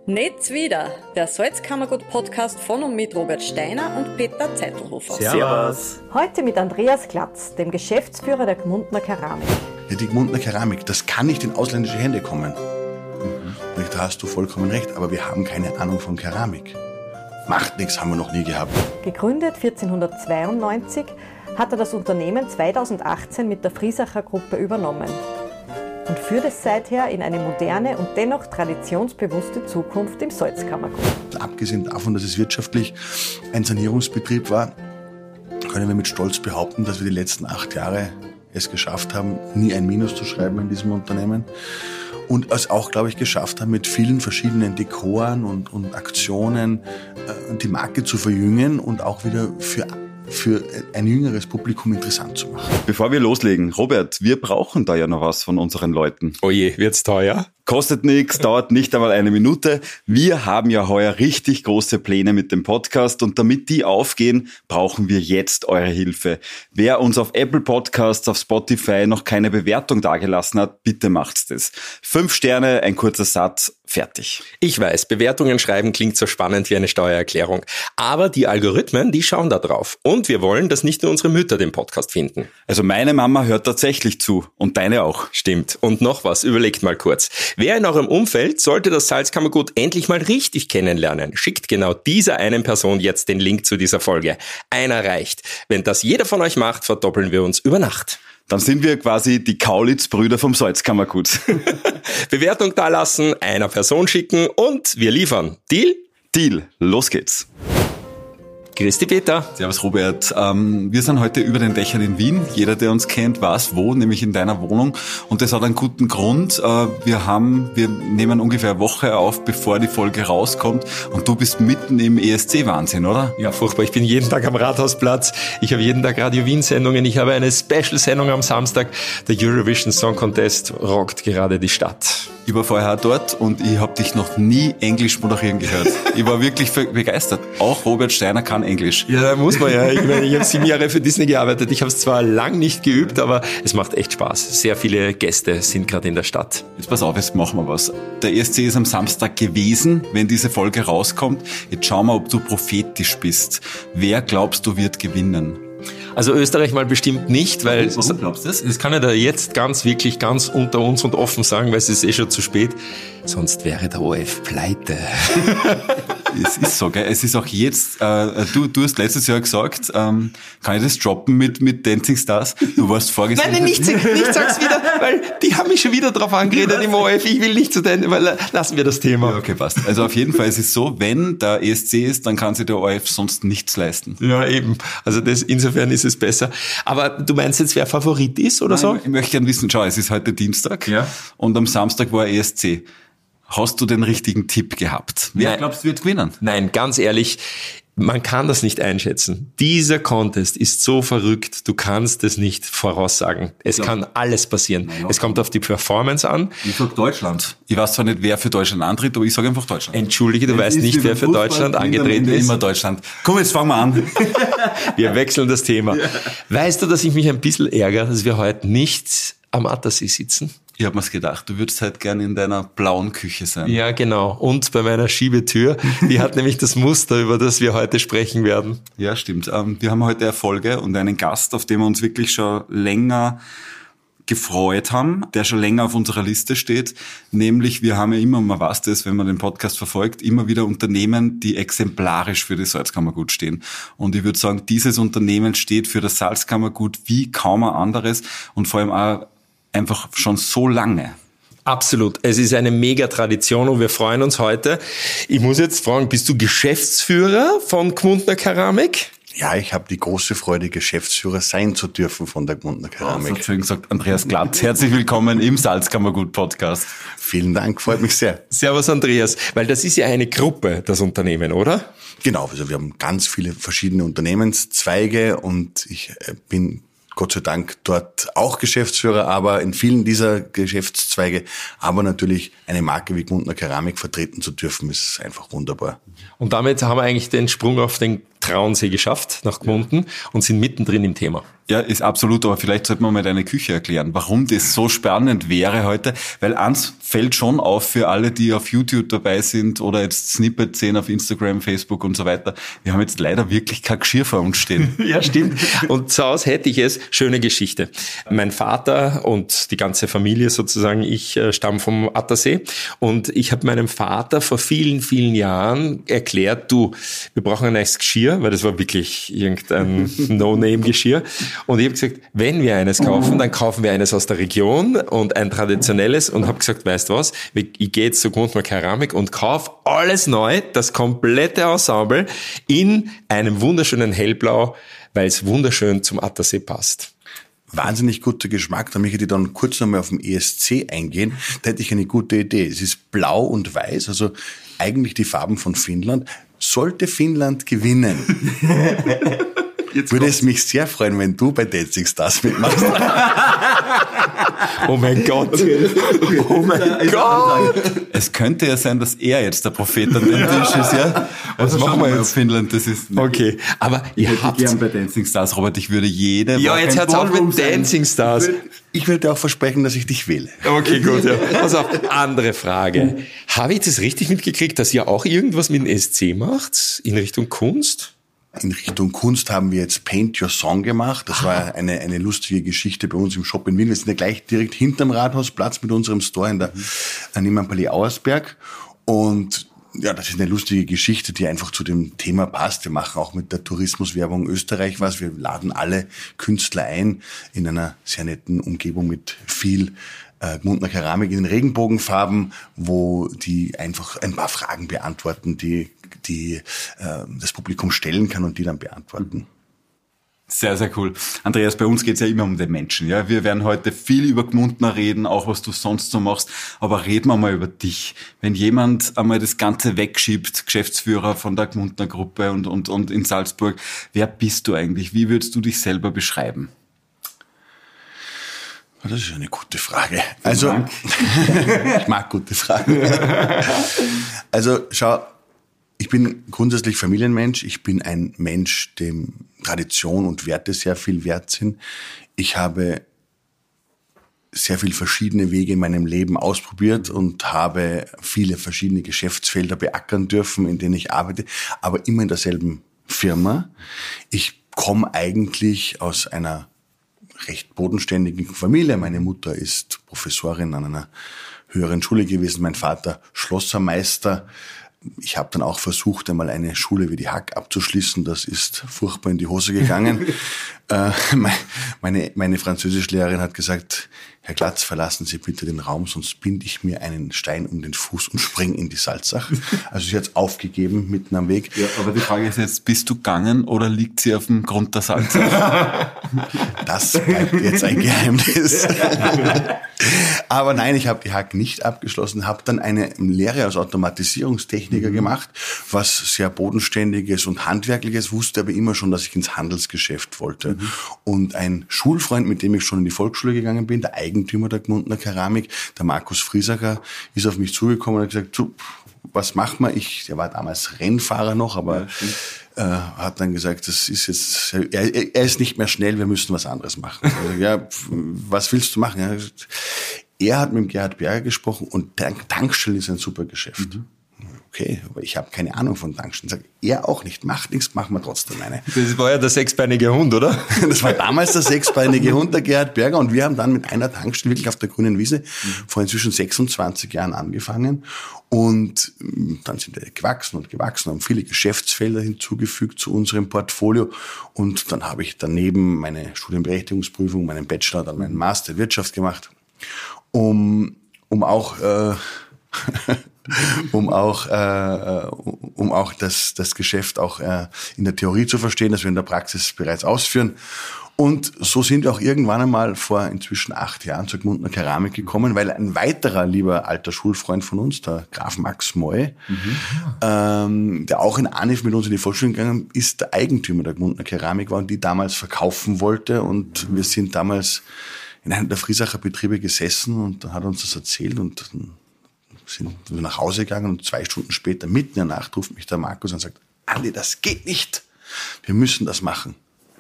Netz wieder, der Salzkammergut-Podcast von und mit Robert Steiner und Peter Zeitelhofer. Servus. Heute mit Andreas Glatz, dem Geschäftsführer der Gmundner Keramik. Ja, die Gmundner Keramik, das kann nicht in ausländische Hände kommen. Da hast du vollkommen recht, aber wir haben keine Ahnung von Keramik. Macht nichts, haben wir noch nie gehabt. Gegründet 1492 hat er das Unternehmen 2018 mit der Friesacher Gruppe übernommen und führt es seither in eine moderne und dennoch traditionsbewusste Zukunft im Salzkammergut. Abgesehen davon, dass es wirtschaftlich ein Sanierungsbetrieb war, können wir mit Stolz behaupten, dass wir die letzten 8 Jahre es geschafft haben, nie ein Minus zu schreiben in diesem Unternehmen. Und es auch, glaube ich, geschafft haben, mit vielen verschiedenen Dekoren und Aktionen die Marke zu verjüngen und auch wieder für ein jüngeres Publikum interessant zu machen. Bevor wir loslegen, Robert, wir brauchen da ja noch was von unseren Leuten. Oh je, wird's teuer? Kostet nichts, dauert nicht einmal 1 Minute. Wir haben ja heuer richtig große Pläne mit dem Podcast und damit die aufgehen, brauchen wir jetzt eure Hilfe. Wer uns auf Apple Podcasts, auf Spotify noch keine Bewertung dagelassen hat, bitte macht's das. 5 Sterne, ein kurzer Satz, fertig. Ich weiß, Bewertungen schreiben klingt so spannend wie eine Steuererklärung. Aber die Algorithmen, die schauen da drauf. Und wir wollen, dass nicht nur unsere Mütter den Podcast finden. Also meine Mama hört tatsächlich zu und deine auch. Stimmt. Und noch was, überlegt mal kurz. Wer in eurem Umfeld sollte das Salzkammergut endlich mal richtig kennenlernen? Schickt genau dieser einen Person jetzt den Link zu dieser Folge. Einer reicht. Wenn das jeder von euch macht, verdoppeln wir uns über Nacht. Dann sind wir quasi die Kaulitz-Brüder vom Salzkammergut. Bewertung dalassen, einer Person schicken und wir liefern. Deal? Deal. Los geht's. Christi Peter. Servus Robert. Wir sind heute über den Dächern in Wien. Jeder, der uns kennt, weiß wo, nämlich in deiner Wohnung. Und das hat einen guten Grund. Wir nehmen ungefähr eine Woche auf, bevor die Folge rauskommt. Und du bist mitten im ESC-Wahnsinn, oder? Ja, furchtbar. Ich bin jeden Tag am Rathausplatz. Ich habe jeden Tag Radio Wien-Sendungen. Ich habe eine Special-Sendung am Samstag. Der Eurovision Song Contest rockt gerade die Stadt. Ich war vorher dort und ich habe dich noch nie Englisch moderieren gehört. Ich war wirklich begeistert. Auch Robert Steiner kann Englisch. Ja, da muss man ja. Ich meine, ich habe 7 Jahre für Disney gearbeitet. Ich habe es zwar lang nicht geübt, aber es macht echt Spaß. Sehr viele Gäste sind gerade in der Stadt. Jetzt pass auf, jetzt machen wir was. Der ESC ist am Samstag gewesen, wenn diese Folge rauskommt. Jetzt schauen wir, ob du prophetisch bist. Wer glaubst du wird gewinnen? Also Österreich mal bestimmt nicht, weil... Warum glaubst du das? Das kann ich da jetzt ganz unter uns und offen sagen, weil es ist eh schon zu spät. Sonst wäre der ORF pleite. Es ist so, gell? Es ist auch jetzt, du hast letztes Jahr gesagt, kann ich das droppen mit Dancing Stars? Du warst vorgestern... Nein, nicht sag's wieder, weil die haben mich schon wieder drauf angeredet im ORF. Ich will nicht zu denen, weil lassen wir das Thema. Ja, okay, passt. Also auf jeden Fall ist es so, wenn der ESC ist, dann kann sich der ORF sonst nichts leisten. Ja, eben. Also insofern ist es besser. Aber du meinst jetzt, wer Favorit ist oder so? Ich möchte gerne wissen, schau, es ist heute Dienstag und am Samstag war ESC. Hast du den richtigen Tipp gehabt? Wer glaubst du wird gewinnen? Nein, ganz ehrlich, man kann das nicht einschätzen. Dieser Contest ist so verrückt, du kannst es nicht voraussagen. Es kann alles passieren. Ja. Es kommt auf die Performance an. Ich sag Deutschland. Ich weiß zwar nicht, wer für Deutschland antritt, aber ich sage einfach Deutschland. Entschuldige, du weißt nicht, wer für Deutschland angetreten ist? Immer Deutschland. Komm, jetzt fangen wir an. Wir wechseln das Thema. Ja. Weißt du, dass ich mich ein bisschen ärgere, dass wir heute nicht am Attersee sitzen? Ich habe mir's gedacht, du würdest halt gerne in deiner blauen Küche sein. Ja, genau. Und bei meiner Schiebetür, die hat nämlich das Muster, über das wir heute sprechen werden. Ja, stimmt. Wir haben heute eine Folge und einen Gast, auf den wir uns wirklich schon länger gefreut haben, der schon länger auf unserer Liste steht. Nämlich, wir haben ja immer, man weiß das, wenn man den Podcast verfolgt, immer wieder Unternehmen, die exemplarisch für das Salzkammergut stehen. Und ich würde sagen, dieses Unternehmen steht für das Salzkammergut wie kaum ein anderes und vor allem auch einfach schon so lange. Absolut. Es ist eine Mega-Tradition und wir freuen uns heute. Ich muss jetzt fragen, bist du Geschäftsführer von Gmundner Keramik? Ja, ich habe die große Freude, Geschäftsführer sein zu dürfen von der Gmundner Keramik. Schön gesagt, Andreas Glatz. Herzlich willkommen im Salzkammergut-Podcast. Vielen Dank, freut mich sehr. Servus Andreas, weil das ist ja eine Gruppe, das Unternehmen, oder? Genau, also wir haben ganz viele verschiedene Unternehmenszweige und ich bin Gott sei Dank dort auch Geschäftsführer, aber in vielen dieser Geschäftszweige, aber natürlich eine Marke wie Gmundner Keramik vertreten zu dürfen, ist einfach wunderbar. Und damit haben wir eigentlich den Sprung auf den Traunsee geschafft, nach Gmunden, und sind mittendrin im Thema. Ja, ist absolut, aber vielleicht sollte man mal deine Küche erklären, warum das so spannend wäre heute, weil eins fällt schon auf für alle, die auf YouTube dabei sind oder jetzt Snippet sehen auf Instagram, Facebook und so weiter. Wir haben jetzt leider wirklich kein Geschirr vor uns stehen. Ja, stimmt. Und zu Hause hätte ich es. Schöne Geschichte. Mein Vater und die ganze Familie sozusagen, ich stamme vom Attersee und ich habe meinem Vater vor vielen, vielen Jahren erklärt, du, wir brauchen ein neues Geschirr, weil das war wirklich irgendein No-Name-Geschirr. Und ich habe gesagt, wenn wir eines kaufen, dann kaufen wir eines aus der Region und ein traditionelles und habe gesagt, weißt du was, ich gehe jetzt zur Gmundner Keramik und kaufe alles neu, das komplette Ensemble in einem wunderschönen Hellblau, weil es wunderschön zum Attersee passt. Wahnsinnig guter Geschmack. Da möchte ich dann kurz nochmal auf den ESC eingehen. Da hätte ich eine gute Idee. Es ist blau und weiß, also eigentlich die Farben von Finnland. Sollte Finnland gewinnen, würde es mich sehr freuen, wenn du bei Dancing Stars mitmachst. Oh mein Gott. Oh mein Gott. Es könnte ja sein, dass er jetzt der Prophet an den Tisch ist, ja? Was machen wir jetzt? Finnland, das ist... Okay, aber ich hätte gern bei Dancing Stars, Robert, ich würde jede Ja, Woche jetzt hört's auf mit Dancing Stars. Ich will dir auch versprechen, dass ich dich wähle. Okay, gut, ja. Pass auf, andere Frage. Habe ich das richtig mitgekriegt, dass ihr auch irgendwas mit dem ESC macht? In Richtung Kunst? In Richtung Kunst haben wir jetzt Paint Your Song gemacht. Das war eine lustige Geschichte bei uns im Shop in Wien. Wir sind ja gleich direkt hinterm Rathausplatz mit unserem Store in der Niemannpalais Auersberg. Und ja, das ist eine lustige Geschichte, die einfach zu dem Thema passt. Wir machen auch mit der Tourismuswerbung Österreich was. Wir laden alle Künstler ein in einer sehr netten Umgebung mit viel Gmundner Keramik in den Regenbogenfarben, wo die einfach ein paar Fragen beantworten, die das Publikum stellen kann und die dann beantworten. Sehr, sehr cool. Andreas, bei uns geht's ja immer um den Menschen. Ja, wir werden heute viel über Gmundner reden, auch was du sonst so machst. Aber reden wir mal über dich. Wenn jemand einmal das Ganze wegschiebt, Geschäftsführer von der Gmundner Gruppe und in Salzburg, wer bist du eigentlich? Wie würdest du dich selber beschreiben? Das ist eine gute Frage. Also, ich mag gute Fragen. Also, schau, ich bin grundsätzlich Familienmensch. Ich bin ein Mensch, dem Tradition und Werte sehr viel wert sind. Ich habe sehr viele verschiedene Wege in meinem Leben ausprobiert und habe viele verschiedene Geschäftsfelder beackern dürfen, in denen ich arbeite, aber immer in derselben Firma. Ich komme eigentlich aus einer recht bodenständigen Familie. Meine Mutter ist Professorin an einer höheren Schule gewesen, mein Vater Schlossermeister. Ich habe dann auch versucht, einmal eine Schule wie die Hack abzuschließen. Das ist furchtbar in die Hose gegangen. Meine Französischlehrerin hat gesagt, Herr Glatz, verlassen Sie bitte den Raum, sonst binde ich mir einen Stein um den Fuß und springe in die Salzach. Also sie hat's aufgegeben mitten am Weg. Ja, aber die Frage ist jetzt, bist du gegangen oder liegt sie auf dem Grund der Salzach? Das bleibt jetzt ein Geheimnis. Aber nein, ich habe die Hack nicht abgeschlossen, habe dann eine Lehre als Automatisierungstechniker gemacht, was sehr bodenständiges und handwerkliches, wusste aber immer schon, dass ich ins Handelsgeschäft wollte. Und ein Schulfreund, mit dem ich schon in die Volksschule gegangen bin, der Eigentümer der Gmundner Keramik, der Markus Friesacher, ist auf mich zugekommen und hat gesagt, so, was macht man? Der war damals Rennfahrer noch, aber hat dann gesagt, das ist jetzt, er ist nicht mehr schnell, wir müssen was anderes machen. Also, ja, was willst du machen? Er hat mit dem Gerhard Berger gesprochen und Tankstellen ist ein super Geschäft. Okay, aber ich habe keine Ahnung von Tankstellen. Sag, er auch nicht, macht nichts, machen wir trotzdem eine. Das war ja der sechsbeinige Hund, oder? Das war damals der sechsbeinige Hund, der Gerhard Berger, und wir haben dann mit einer Tankstelle wirklich auf der grünen Wiese vor inzwischen 26 Jahren angefangen, und dann sind wir gewachsen, haben viele Geschäftsfelder hinzugefügt zu unserem Portfolio, und dann habe ich daneben meine Studienberechtigungsprüfung, meinen Bachelor, dann meinen Master in Wirtschaft gemacht, um auch das Geschäft auch in der Theorie zu verstehen, das wir in der Praxis bereits ausführen. Und so sind wir auch irgendwann einmal vor inzwischen 8 Jahren zur Gmundner Keramik gekommen, weil ein weiterer lieber alter Schulfreund von uns, der Graf Max Moy, der auch in Anif mit uns in die Volksschule gegangen ist, der Eigentümer der Gmundner Keramik war und die damals verkaufen wollte. Und wir sind damals in einem der Friesacher Betriebe gesessen, und dann hat er uns das erzählt, und dann sind wir nach Hause gegangen, und 2 Stunden später, mitten in der Nacht, ruft mich der Markus und sagt, Andi, das geht nicht. Wir müssen das machen.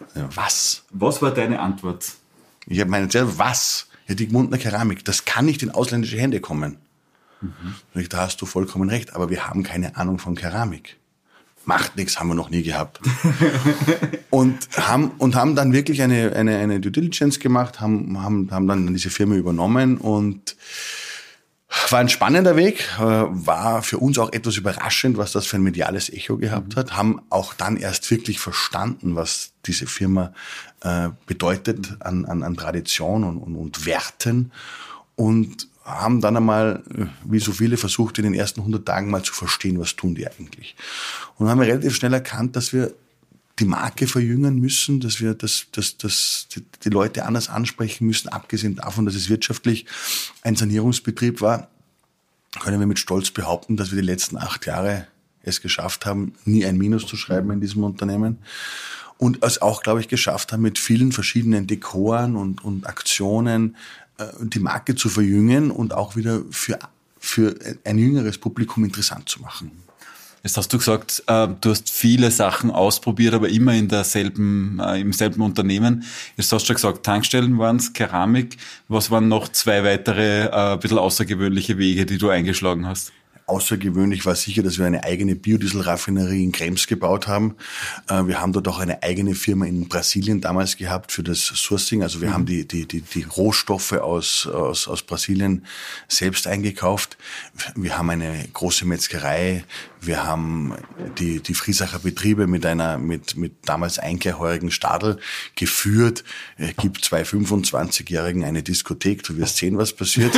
Was? Was war deine Antwort? Ich habe meine, was? Ja, die Gmundner Keramik, das kann nicht in ausländische Hände kommen. Da hast du vollkommen recht, aber wir haben keine Ahnung von Keramik. Macht nichts, haben wir noch nie gehabt. und haben dann wirklich eine Due Diligence gemacht, haben dann diese Firma übernommen und war ein spannender Weg, war für uns auch etwas überraschend, was das für ein mediales Echo gehabt hat, haben auch dann erst wirklich verstanden, was diese Firma bedeutet an Tradition und Werten und haben dann einmal, wie so viele, versucht, in den ersten 100 Tagen mal zu verstehen, was tun die eigentlich. Und haben wir relativ schnell erkannt, dass wir die Marke verjüngen müssen, dass wir die Leute anders ansprechen müssen, abgesehen davon, dass es wirtschaftlich ein Sanierungsbetrieb war, können wir mit Stolz behaupten, dass wir die letzten 8 Jahre es geschafft haben, nie ein Minus zu schreiben in diesem Unternehmen. Und es auch, glaube ich, geschafft haben, mit vielen verschiedenen Dekoren und Aktionen die Marke zu verjüngen und auch wieder für ein jüngeres Publikum interessant zu machen. Jetzt hast du gesagt, du hast viele Sachen ausprobiert, aber immer im selben Unternehmen. Jetzt hast du schon gesagt, Tankstellen waren es, Keramik. Was waren noch 2 weitere ein bisschen außergewöhnliche Wege, die du eingeschlagen hast? Außergewöhnlich war sicher, dass wir eine eigene Biodieselraffinerie in Krems gebaut haben. Wir haben dort auch eine eigene Firma in Brasilien damals gehabt für das Sourcing. Also wir haben die Rohstoffe aus Brasilien selbst eingekauft. Wir haben eine große Metzgerei. Wir haben die Friesacher Betriebe mit damals eingehörigen Stadel geführt. Gibt 2 25-Jährigen eine Diskothek. Du wirst sehen, was passiert.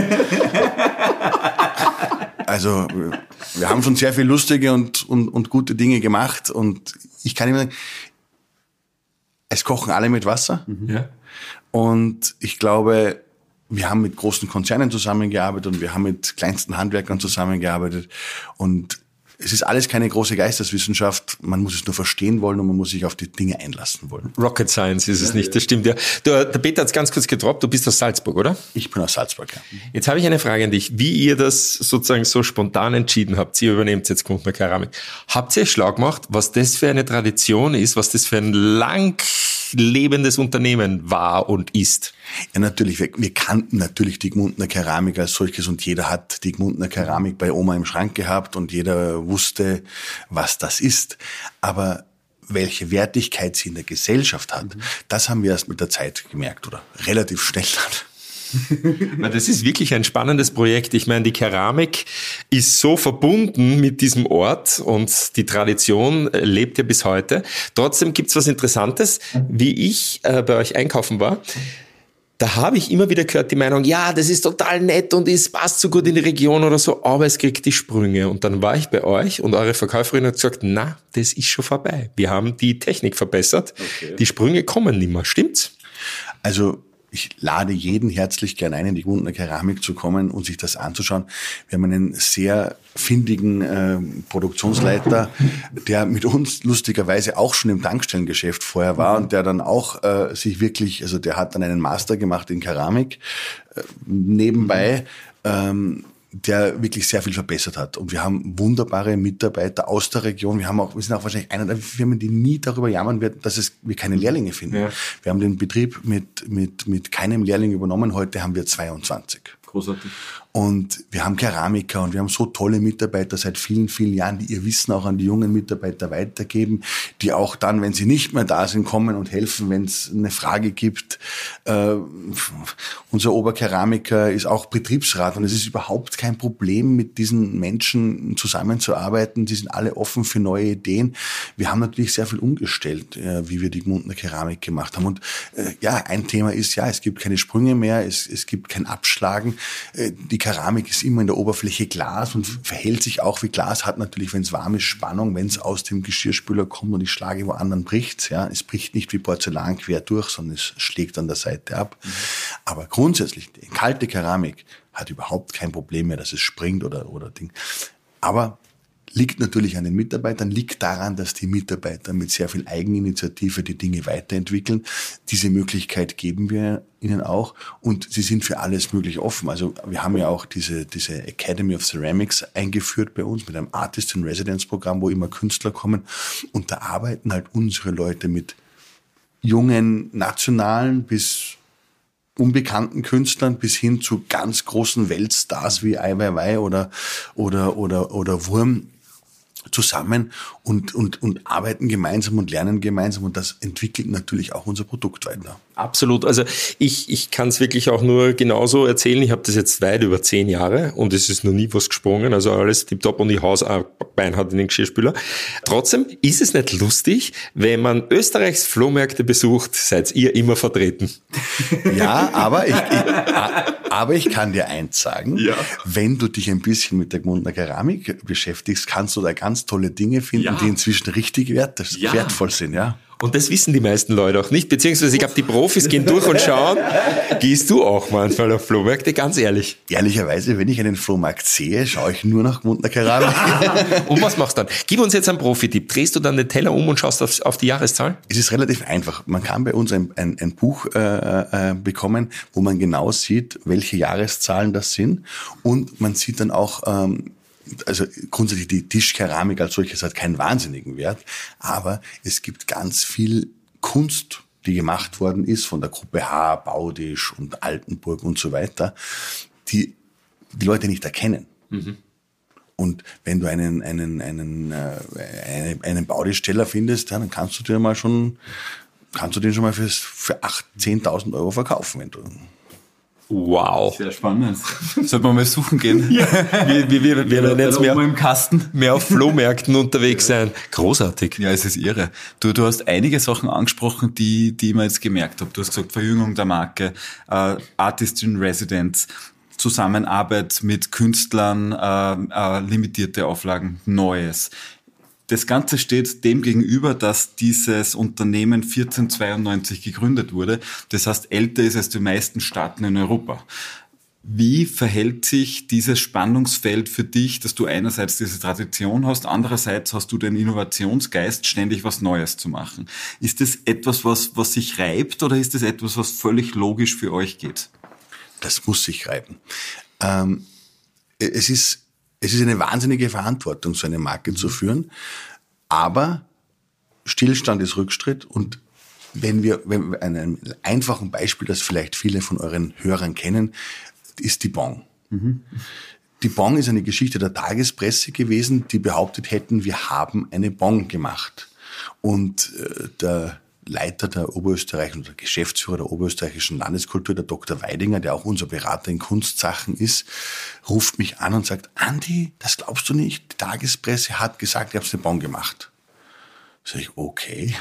Also wir haben schon sehr viel lustige und gute Dinge gemacht und ich kann immer sagen, es kochen alle mit Wasser. Ja. Und ich glaube, wir haben mit großen Konzernen zusammengearbeitet und wir haben mit kleinsten Handwerkern zusammengearbeitet und es ist alles keine große Geisteswissenschaft, man muss es nur verstehen wollen und man muss sich auf die Dinge einlassen wollen. Rocket Science ist es nicht, das stimmt ja. Der Peter hat es ganz kurz gedroppt, du bist aus Salzburg, oder? Ich bin aus Salzburg, ja. Jetzt habe ich eine Frage an dich, wie ihr das sozusagen so spontan entschieden habt, ihr übernehmt jetzt Gmundner Keramik. Habt ihr schlau gemacht, was das für eine Tradition ist, was das für ein lang lebendes Unternehmen war und ist? Ja, natürlich. Wir kannten natürlich die Gmundner Keramik als solches und jeder hat die Gmundner Keramik bei Oma im Schrank gehabt und jeder wusste, was das ist. Aber welche Wertigkeit sie in der Gesellschaft hat, das haben wir erst mit der Zeit gemerkt oder relativ schnell dann. Das ist wirklich ein spannendes Projekt. Ich meine, die Keramik ist so verbunden mit diesem Ort und die Tradition lebt ja bis heute. Trotzdem gibt's was Interessantes. Wie ich bei euch einkaufen war, da habe ich immer wieder gehört die Meinung, ja, das ist total nett und es passt so gut in die Region oder so, aber es kriegt die Sprünge. Und dann war ich bei euch und eure Verkäuferin hat gesagt, na, das ist schon vorbei. Wir haben die Technik verbessert. Okay. Die Sprünge kommen nicht mehr. Stimmt's? Also ich lade jeden herzlich gern ein, in die Gmundner Keramik zu kommen und sich das anzuschauen. Wir haben einen sehr findigen Produktionsleiter, der mit uns lustigerweise auch schon im Tankstellengeschäft vorher war und der dann auch sich wirklich, also der hat dann einen Master gemacht in Keramik nebenbei, der wirklich sehr viel verbessert hat. Und wir haben wunderbare Mitarbeiter aus der Region. Wir sind auch wahrscheinlich einer der Firmen, die nie darüber jammern wird, dass wir keine Lehrlinge finden. Ja. Wir haben den Betrieb mit keinem Lehrling übernommen. Heute haben wir 22. Großartig. Und wir haben Keramiker und wir haben so tolle Mitarbeiter seit vielen, vielen Jahren, die ihr Wissen auch an die jungen Mitarbeiter weitergeben, die auch dann, wenn sie nicht mehr da sind, kommen und helfen, wenn es eine Frage gibt. Unser Oberkeramiker ist auch Betriebsrat und es ist überhaupt kein Problem, mit diesen Menschen zusammenzuarbeiten. Die sind alle offen für neue Ideen. Wir haben natürlich sehr viel umgestellt, wie wir die Gmundner Keramik gemacht haben. Und ein Thema ist, es gibt keine Sprünge mehr, es gibt kein Abschlagen. Die Keramik ist immer in der Oberfläche Glas und verhält sich auch wie Glas, hat natürlich, wenn es warm ist, Spannung, wenn es aus dem Geschirrspüler kommt und ich schlage wo anderen bricht's, ja. Es bricht nicht wie Porzellan quer durch, sondern es schlägt an der Seite ab. Mhm. Aber grundsätzlich, die kalte Keramik hat überhaupt kein Problem mehr, dass es springt oder Ding. Aber liegt natürlich an den Mitarbeitern, liegt daran, dass die Mitarbeiter mit sehr viel Eigeninitiative die Dinge weiterentwickeln. Diese Möglichkeit geben wir ihnen auch und sie sind für alles möglich offen. Also wir haben ja auch diese Academy of Ceramics eingeführt bei uns mit einem Artist in Residence Programm, wo immer Künstler kommen und da arbeiten halt unsere Leute mit jungen nationalen bis unbekannten Künstlern bis hin zu ganz großen Weltstars wie Ai Weiwei oder Wurm zusammen und arbeiten gemeinsam und lernen gemeinsam und das entwickelt natürlich auch unser Produkt weiter. Absolut. Also ich kann es wirklich auch nur genauso erzählen. Ich habe das jetzt weit über 10 Jahre und es ist noch nie was gesprungen. Also alles tipptopp und die Hausbein hat in den Geschirrspüler. Trotzdem ist es nicht lustig, wenn man Österreichs Flohmärkte besucht, seid ihr immer vertreten. Ja, aber ich kann dir eins sagen. Ja. Wenn du dich ein bisschen mit der Gmundner Keramik beschäftigst, kannst du da ganz tolle Dinge finden, die inzwischen richtig wertvoll sind, ja. Und das wissen die meisten Leute auch nicht, beziehungsweise ich glaube, die Profis gehen durch und schauen. Gehst du auch manchmal auf Flohmärkte, ganz ehrlich? Ehrlicherweise, wenn ich einen Flohmarkt sehe, schaue ich nur nach Gmundner Keramik. Und was machst du dann? Gib uns jetzt einen Profi-Tipp. Drehst du dann den Teller um und schaust auf die Jahreszahl? Es ist relativ einfach. Man kann bei uns ein Buch bekommen, wo man genau sieht, welche Jahreszahlen das sind. Und man sieht dann auch also grundsätzlich die Tischkeramik als solches hat keinen wahnsinnigen Wert, aber es gibt ganz viel Kunst, die gemacht worden ist von der Gruppe H, Baudisch und Altenburg und so weiter, die Leute nicht erkennen. Mhm. Und wenn du einen Baudischsteller findest, ja, dann kannst du den schon mal für 8.000, 10.000 Euro verkaufen, wenn du. Wow. Sehr spannend. Sollte man mal suchen gehen. Ja. Wir werden jetzt mehr auf Flohmärkten unterwegs sein. Großartig. Ja, es ist irre. Du hast einige Sachen angesprochen, die ich mir jetzt gemerkt habe. Du hast gesagt, Verjüngung der Marke, Artist in Residence, Zusammenarbeit mit Künstlern, limitierte Auflagen, Neues. Das Ganze steht dem gegenüber, dass dieses Unternehmen 1492 gegründet wurde. Das heißt, älter ist als die meisten Staaten in Europa. Wie verhält sich dieses Spannungsfeld für dich, dass du einerseits diese Tradition hast, andererseits hast du den Innovationsgeist, ständig was Neues zu machen? Ist das etwas, was sich reibt oder ist das etwas, was völlig logisch für euch geht? Das muss sich reiben. Es ist eine wahnsinnige Verantwortung, so eine Marke zu führen. Aber Stillstand ist Rückschritt. Und wenn wir einen einfachen Beispiel, das vielleicht viele von euren Hörern kennen, ist die Bon. Mhm. Die Bon ist eine Geschichte der Tagespresse gewesen, die behauptet hätten, wir haben eine Bon gemacht. Und der Leiter der Oberösterreichischen oder Geschäftsführer der Oberösterreichischen Landeskultur, der Dr. Weidinger, der auch unser Berater in Kunstsachen ist, ruft mich an und sagt, Andi, das glaubst du nicht? Die Tagespresse hat gesagt, ich habe eine Bon gemacht. Sag ich, okay.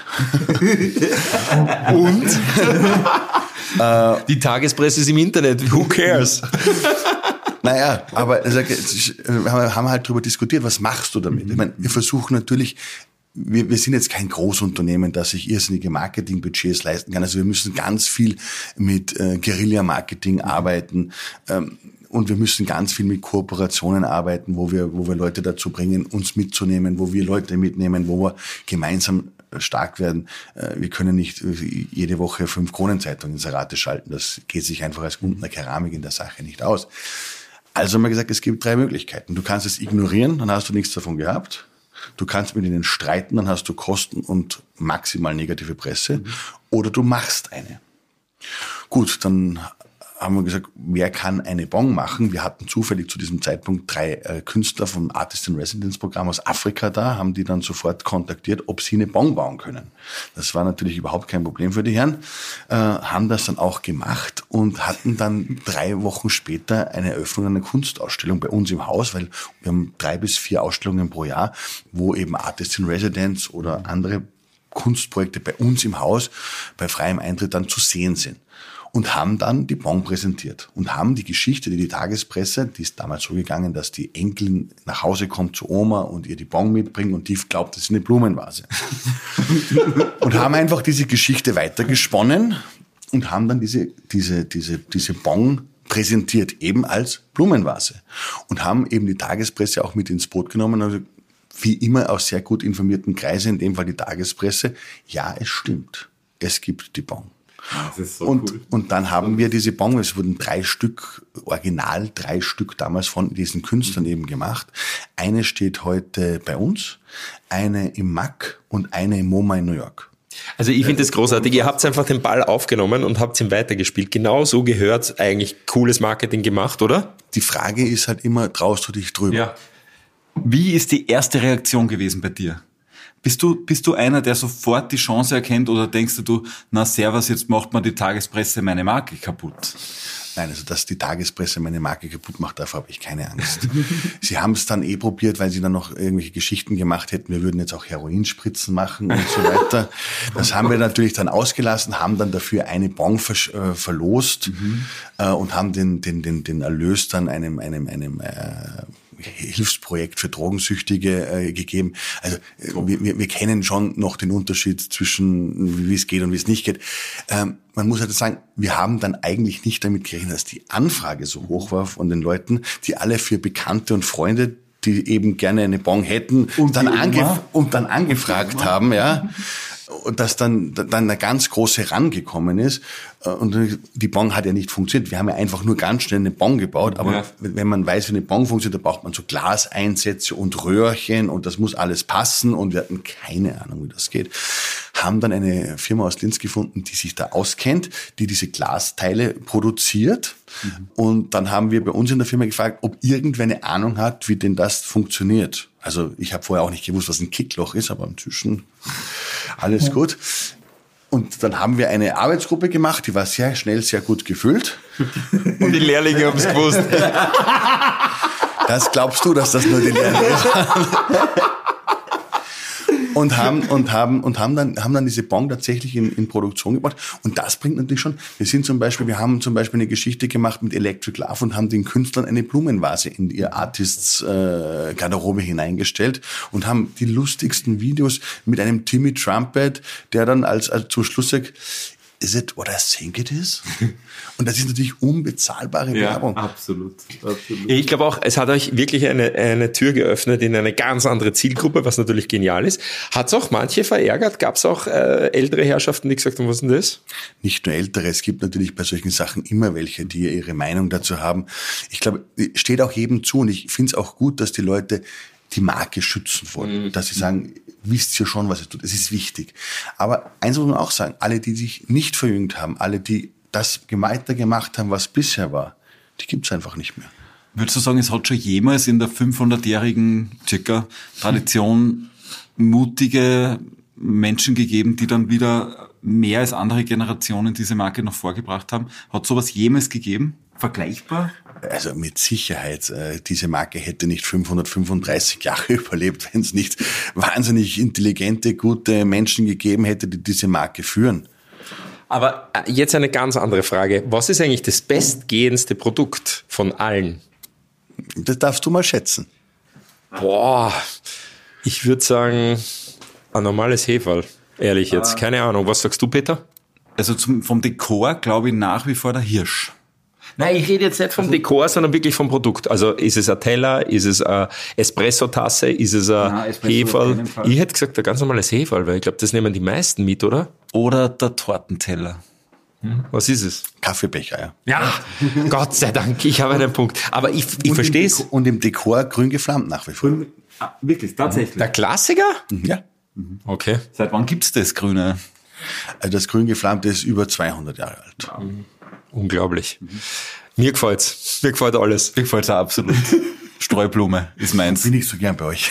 Und? Die Tagespresse ist im Internet, who cares? Naja, aber wir haben halt darüber diskutiert, was machst du damit? Ich meine, wir versuchen natürlich, wir sind jetzt kein Großunternehmen, das sich irrsinnige Marketingbudgets leisten kann. Also wir müssen ganz viel mit Guerilla-Marketing arbeiten und wir müssen ganz viel mit Kooperationen arbeiten, wo wir Leute dazu bringen, uns mitzunehmen, wo wir Leute mitnehmen, wo wir gemeinsam stark werden. Wir können nicht jede Woche 5 Kronenzeitungen ins Rate schalten. Das geht sich einfach als Gmundner Keramik in der Sache nicht aus. Also haben wir gesagt, es gibt 3 Möglichkeiten. Du kannst es ignorieren, dann hast du nichts davon gehabt. Du kannst mit ihnen streiten, dann hast du Kosten und maximal negative Presse. Mhm. Oder du machst eine. Gut, dann haben wir gesagt, wer kann eine Bon machen? Wir hatten zufällig zu diesem Zeitpunkt 3 Künstler vom Artist in Residence Programm aus Afrika da, haben die dann sofort kontaktiert, ob sie eine Bon bauen können. Das war natürlich überhaupt kein Problem für die Herren, haben das dann auch gemacht und hatten dann 3 Wochen später eine Eröffnung einer Kunstausstellung bei uns im Haus, weil wir haben 3 bis 4 Ausstellungen pro Jahr, wo eben Artist in Residence oder andere Kunstprojekte bei uns im Haus bei freiem Eintritt dann zu sehen sind. Und haben dann die Bon präsentiert und haben die Geschichte, die Tagespresse, die ist damals so gegangen, dass die Enkelin nach Hause kommt zu Oma und ihr die Bon mitbringt und die glaubt, das ist eine Blumenvase. Und haben einfach diese Geschichte weitergesponnen und haben dann diese Bon präsentiert, eben als Blumenvase. Und haben eben die Tagespresse auch mit ins Boot genommen, also wie immer aus sehr gut informierten Kreisen, in dem Fall die Tagespresse. Ja, es stimmt. Es gibt die Bon. Das ist so cool. Und dann haben wir diese Bon, es wurden 3 Stück, original 3 Stück damals von diesen Künstlern eben gemacht. Eine steht heute bei uns, eine im MAC und eine im MoMA in New York. Also ich finde das großartig. Ihr habt einfach den Ball aufgenommen und habt ihn weitergespielt. Genau so gehört eigentlich cooles Marketing gemacht, oder? Die Frage ist halt immer, traust du dich drüber? Ja. Wie ist die erste Reaktion gewesen bei dir? Bist du einer, der sofort die Chance erkennt oder denkst du, na servus, jetzt macht man die Tagespresse meine Marke kaputt? Nein, also dass die Tagespresse meine Marke kaputt macht, davor habe ich keine Angst. Sie haben es dann probiert, weil sie dann noch irgendwelche Geschichten gemacht hätten, wir würden jetzt auch Heroinspritzen machen und so weiter. Das haben wir natürlich dann ausgelassen, haben dann dafür eine Bon verlost und haben den Erlös dann einem Hilfsprojekt für Drogensüchtige gegeben. Also wir kennen schon noch den Unterschied zwischen wie es geht und wie es nicht geht. Man muss halt sagen, wir haben dann eigentlich nicht damit gerechnet, dass die Anfrage so hoch war von den Leuten, die alle für Bekannte und Freunde, die eben gerne eine Bon hätten und dann angefragt haben, ja. Und dass dann eine ganz große rangekommen ist. Und die Bon hat ja nicht funktioniert. Wir haben ja einfach nur ganz schnell eine Bon gebaut. Aber wenn man weiß, wie eine Bon funktioniert, da braucht man so Glaseinsätze und Röhrchen und das muss alles passen. Und wir hatten keine Ahnung, wie das geht. Haben dann eine Firma aus Linz gefunden, die sich da auskennt, die diese Glasteile produziert. Und dann haben wir bei uns in der Firma gefragt, ob irgendwer eine Ahnung hat, wie denn das funktioniert. Also ich habe vorher auch nicht gewusst, was ein Kickloch ist, aber inzwischen alles gut. Und dann haben wir eine Arbeitsgruppe gemacht, die war sehr schnell, sehr gut gefüllt. Und die Lehrlinge haben es gewusst. Das glaubst du, dass das nur die Lehrlinge haben? Und haben dann diese Bon tatsächlich in Produktion gebracht. Und das bringt natürlich schon, wir haben zum Beispiel eine Geschichte gemacht mit Electric Love und haben den Künstlern eine Blumenvase in ihr Artists Garderobe hineingestellt und haben die lustigsten Videos mit einem Timmy Trumpet, der dann als zum Schluss sagt, is it what I think it is? Und das ist natürlich unbezahlbare Werbung. Ja, absolut. Ich glaube auch, es hat euch wirklich eine Tür geöffnet in eine ganz andere Zielgruppe, was natürlich genial ist. Hat es auch manche verärgert? Gab es auch ältere Herrschaften, die gesagt haben, was ist denn das? Nicht nur ältere, es gibt natürlich bei solchen Sachen immer welche, die ihre Meinung dazu haben. Ich glaube, steht auch jedem zu und ich finde es auch gut, dass die Leute die Marke schützen wollen. Dass sie sagen, wisst ihr schon, was ihr tut. Es ist wichtig. Aber eins muss man auch sagen, alle, die sich nicht verjüngt haben, alle, die das weitergemacht haben, was bisher war, die gibt's einfach nicht mehr. Würdest du sagen, es hat schon jemals in der 500-jährigen circa Tradition mutige Menschen gegeben, die dann wieder mehr als andere Generationen diese Marke noch vorgebracht haben? Hat sowas jemals gegeben? Vergleichbar? Also mit Sicherheit, diese Marke hätte nicht 535 Jahre überlebt, wenn es nicht wahnsinnig intelligente, gute Menschen gegeben hätte, die diese Marke führen. Aber jetzt eine ganz andere Frage. Was ist eigentlich das bestgehendste Produkt von allen? Das darfst du mal schätzen. Boah, ich würde sagen, ein normales Heferl. Ehrlich jetzt, keine Ahnung. Was sagst du, Peter? Also vom Dekor glaube ich nach wie vor der Hirsch. Nein, ich rede jetzt nicht vom Dekor, sondern wirklich vom Produkt. Also ist es ein Teller, ist es eine Espresso-Tasse, ist es ein Heferl? Ich hätte gesagt, ein ganz normales Heferl, weil ich glaube, das nehmen die meisten mit, oder? Oder der Tortenteller. Was ist es? Kaffeebecher, ja. Ja, Gott sei Dank, ich habe einen Punkt. Aber ich verstehe es. Und im Dekor grün geflammt nach wie vor. Wirklich, tatsächlich. Der Klassiker? Ja. Okay. Seit wann gibt's das Grüne? Also das grün geflammte ist über 200 Jahre alt. Ja. Unglaublich. Mir gefällt's. Mir gefällt alles. Mir gefällt's auch absolut. Streublume ist meins. Bin ich so gern bei euch.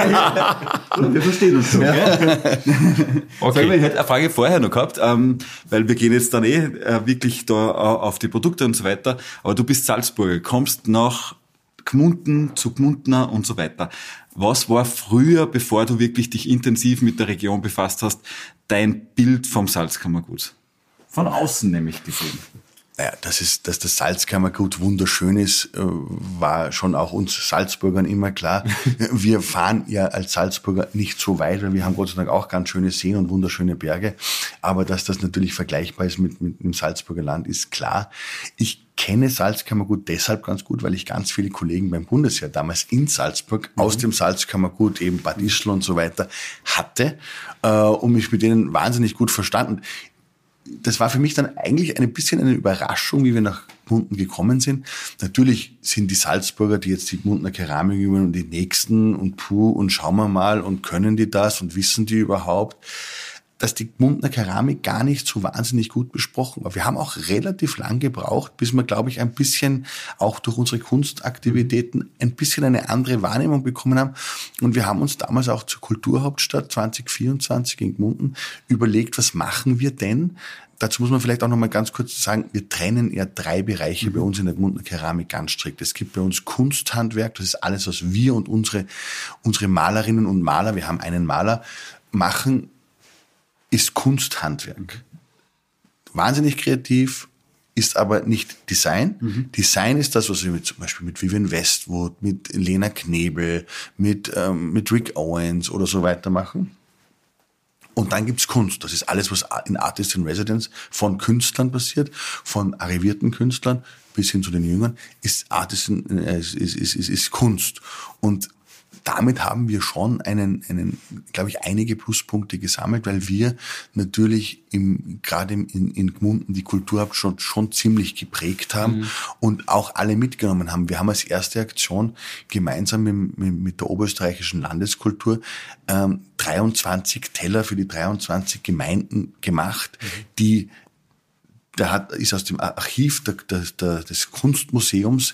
Wir verstehen uns so. Ja. Okay. Ich hätte eine Frage vorher noch gehabt, weil wir gehen jetzt dann wirklich da auf die Produkte und so weiter. Aber du bist Salzburger, kommst nach Gmunden zu Gmundner und so weiter. Was war früher, bevor du wirklich dich intensiv mit der Region befasst hast, dein Bild vom Salzkammergut? Von außen nämlich gesehen. Naja, dass das Salzkammergut wunderschön ist, war schon auch uns Salzburgern immer klar. Wir fahren ja als Salzburger nicht so weit, weil wir haben Gott sei Dank auch ganz schöne Seen und wunderschöne Berge. Aber dass das natürlich vergleichbar ist mit dem Salzburger Land, ist klar. Ich kenne Salzkammergut deshalb ganz gut, weil ich ganz viele Kollegen beim Bundesheer damals in Salzburg aus dem Salzkammergut, eben Bad Ischl und so weiter, hatte und mich mit denen wahnsinnig gut verstanden. Das war für mich dann eigentlich ein bisschen eine Überraschung, wie wir nach Gmunden gekommen sind. Natürlich sind die Salzburger, die jetzt die Gmundner Keramik üben und die Nächsten und puh und schauen wir mal und können die das und wissen die überhaupt. dass die Gmundner Keramik gar nicht so wahnsinnig gut besprochen war. Wir haben auch relativ lang gebraucht, bis wir, glaube ich, ein bisschen auch durch unsere Kunstaktivitäten ein bisschen eine andere Wahrnehmung bekommen haben. Und wir haben uns damals auch zur Kulturhauptstadt 2024 in Gmunden überlegt, was machen wir denn? Dazu muss man vielleicht auch noch mal ganz kurz sagen, wir trennen ja 3 Bereiche bei uns in der Gmundner Keramik ganz strikt. Es gibt bei uns Kunsthandwerk, das ist alles, was wir und unsere Malerinnen und Maler, wir haben einen Maler, machen, ist Kunsthandwerk. Wahnsinnig kreativ, ist aber nicht Design. Design ist das, was wir zum Beispiel mit Vivienne Westwood, mit Lena Knebel, mit Rick Owens oder so weiter machen. Und dann gibt's Kunst. Das ist alles, was in Artist in Residence von Künstlern passiert, von arrivierten Künstlern bis hin zu den Jüngern, ist Kunst. Und damit haben wir schon glaube ich, einige Pluspunkte gesammelt, weil wir natürlich gerade in Gmunden die Kulturhauptstadt schon ziemlich geprägt haben und auch alle mitgenommen haben. Wir haben als erste Aktion gemeinsam mit der oberösterreichischen Landeskultur 23 Teller für die 23 Gemeinden gemacht, ist aus dem Archiv des Kunstmuseums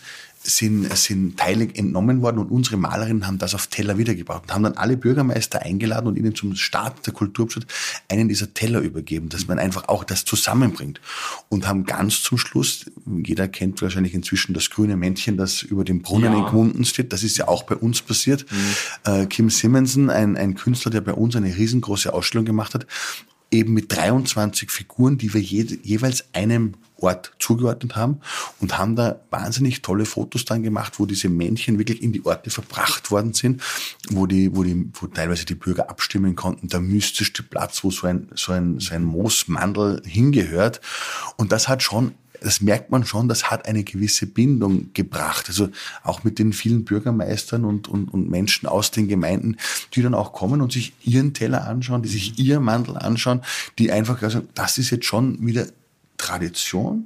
sind Teile entnommen worden und unsere Malerinnen haben das auf Teller wiedergebracht und haben dann alle Bürgermeister eingeladen und ihnen zum Start der Kulturhauptstadt einen dieser Teller übergeben, dass man einfach auch das zusammenbringt und haben ganz zum Schluss, jeder kennt wahrscheinlich inzwischen das grüne Männchen, das über dem Brunnen in Gmunden steht, das ist ja auch bei uns passiert. Kim Simonsen, ein Künstler, der bei uns eine riesengroße Ausstellung gemacht hat, eben mit 23 Figuren, die wir jeweils einem Ort zugeordnet haben und haben da wahnsinnig tolle Fotos dann gemacht, wo diese Männchen wirklich in die Orte verbracht worden sind, wo teilweise die Bürger abstimmen konnten, der mystischste Platz, wo so ein Moosmandel hingehört. Und das merkt man schon, das hat eine gewisse Bindung gebracht. Also auch mit den vielen Bürgermeistern und Menschen aus den Gemeinden, die dann auch kommen und sich ihren Teller anschauen, die sich ihr Mandel anschauen, die einfach sagen, das ist jetzt schon wieder Tradition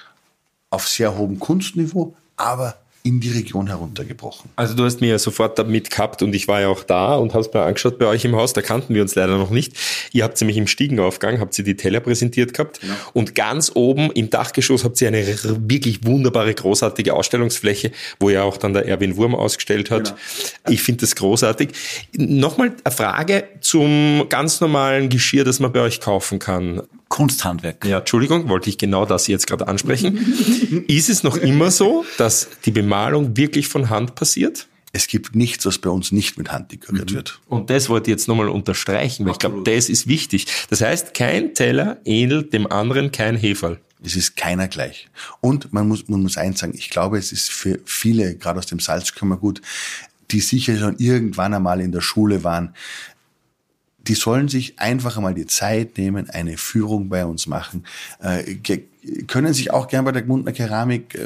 auf sehr hohem Kunstniveau, aber in die Region heruntergebrochen. Also du hast mir ja sofort damit gehabt und ich war ja auch da und habe es mir angeschaut bei euch im Haus, da kannten wir uns leider noch nicht. Ihr habt nämlich im Stiegenaufgang, habt ihr die Teller präsentiert gehabt und ganz oben im Dachgeschoss habt ihr eine wirklich wunderbare, großartige Ausstellungsfläche, wo ja auch dann der Erwin Wurm ausgestellt hat. Genau. Ich finde das großartig. Nochmal eine Frage zum ganz normalen Geschirr, das man bei euch kaufen kann. Kunsthandwerk. Ja, Entschuldigung, wollte ich genau das jetzt gerade ansprechen. Ist es noch immer so, dass die Bemalung wirklich von Hand passiert? Es gibt nichts, was bei uns nicht mit Hand dekoriert wird. Und das wollte ich jetzt nochmal unterstreichen, weil ich glaube, das ist wichtig. Das heißt, kein Teller ähnelt dem anderen, kein Heferl. Es ist keiner gleich. Und man muss eins sagen, ich glaube, es ist für viele, gerade aus dem Salzkammergut, die sicher schon irgendwann einmal in der Schule waren, die sollen sich einfach einmal die Zeit nehmen, eine Führung bei uns machen, können sich auch gern bei der Gmundner Keramik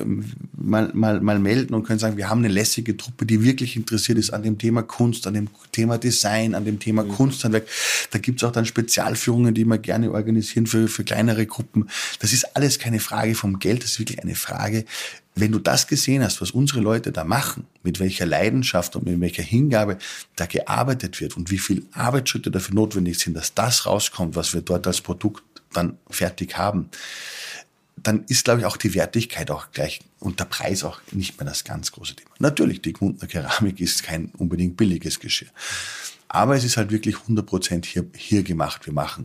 mal melden und können sagen, wir haben eine lässige Truppe, die wirklich interessiert ist an dem Thema Kunst, an dem Thema Design, an dem Thema Kunsthandwerk. Da gibt's auch dann Spezialführungen, die wir gerne organisieren für kleinere Gruppen. Das ist alles keine Frage vom Geld, das ist wirklich eine Frage, wenn du das gesehen hast, was unsere Leute da machen, mit welcher Leidenschaft und mit welcher Hingabe da gearbeitet wird und wie viel Arbeitsschritte dafür notwendig sind, dass das rauskommt, was wir dort als Produkt dann fertig haben, dann ist, glaube ich, auch die Wertigkeit auch gleich und der Preis auch nicht mehr das ganz große Thema. Natürlich, die Gmundner Keramik ist kein unbedingt billiges Geschirr. Aber es ist halt wirklich 100% hier gemacht.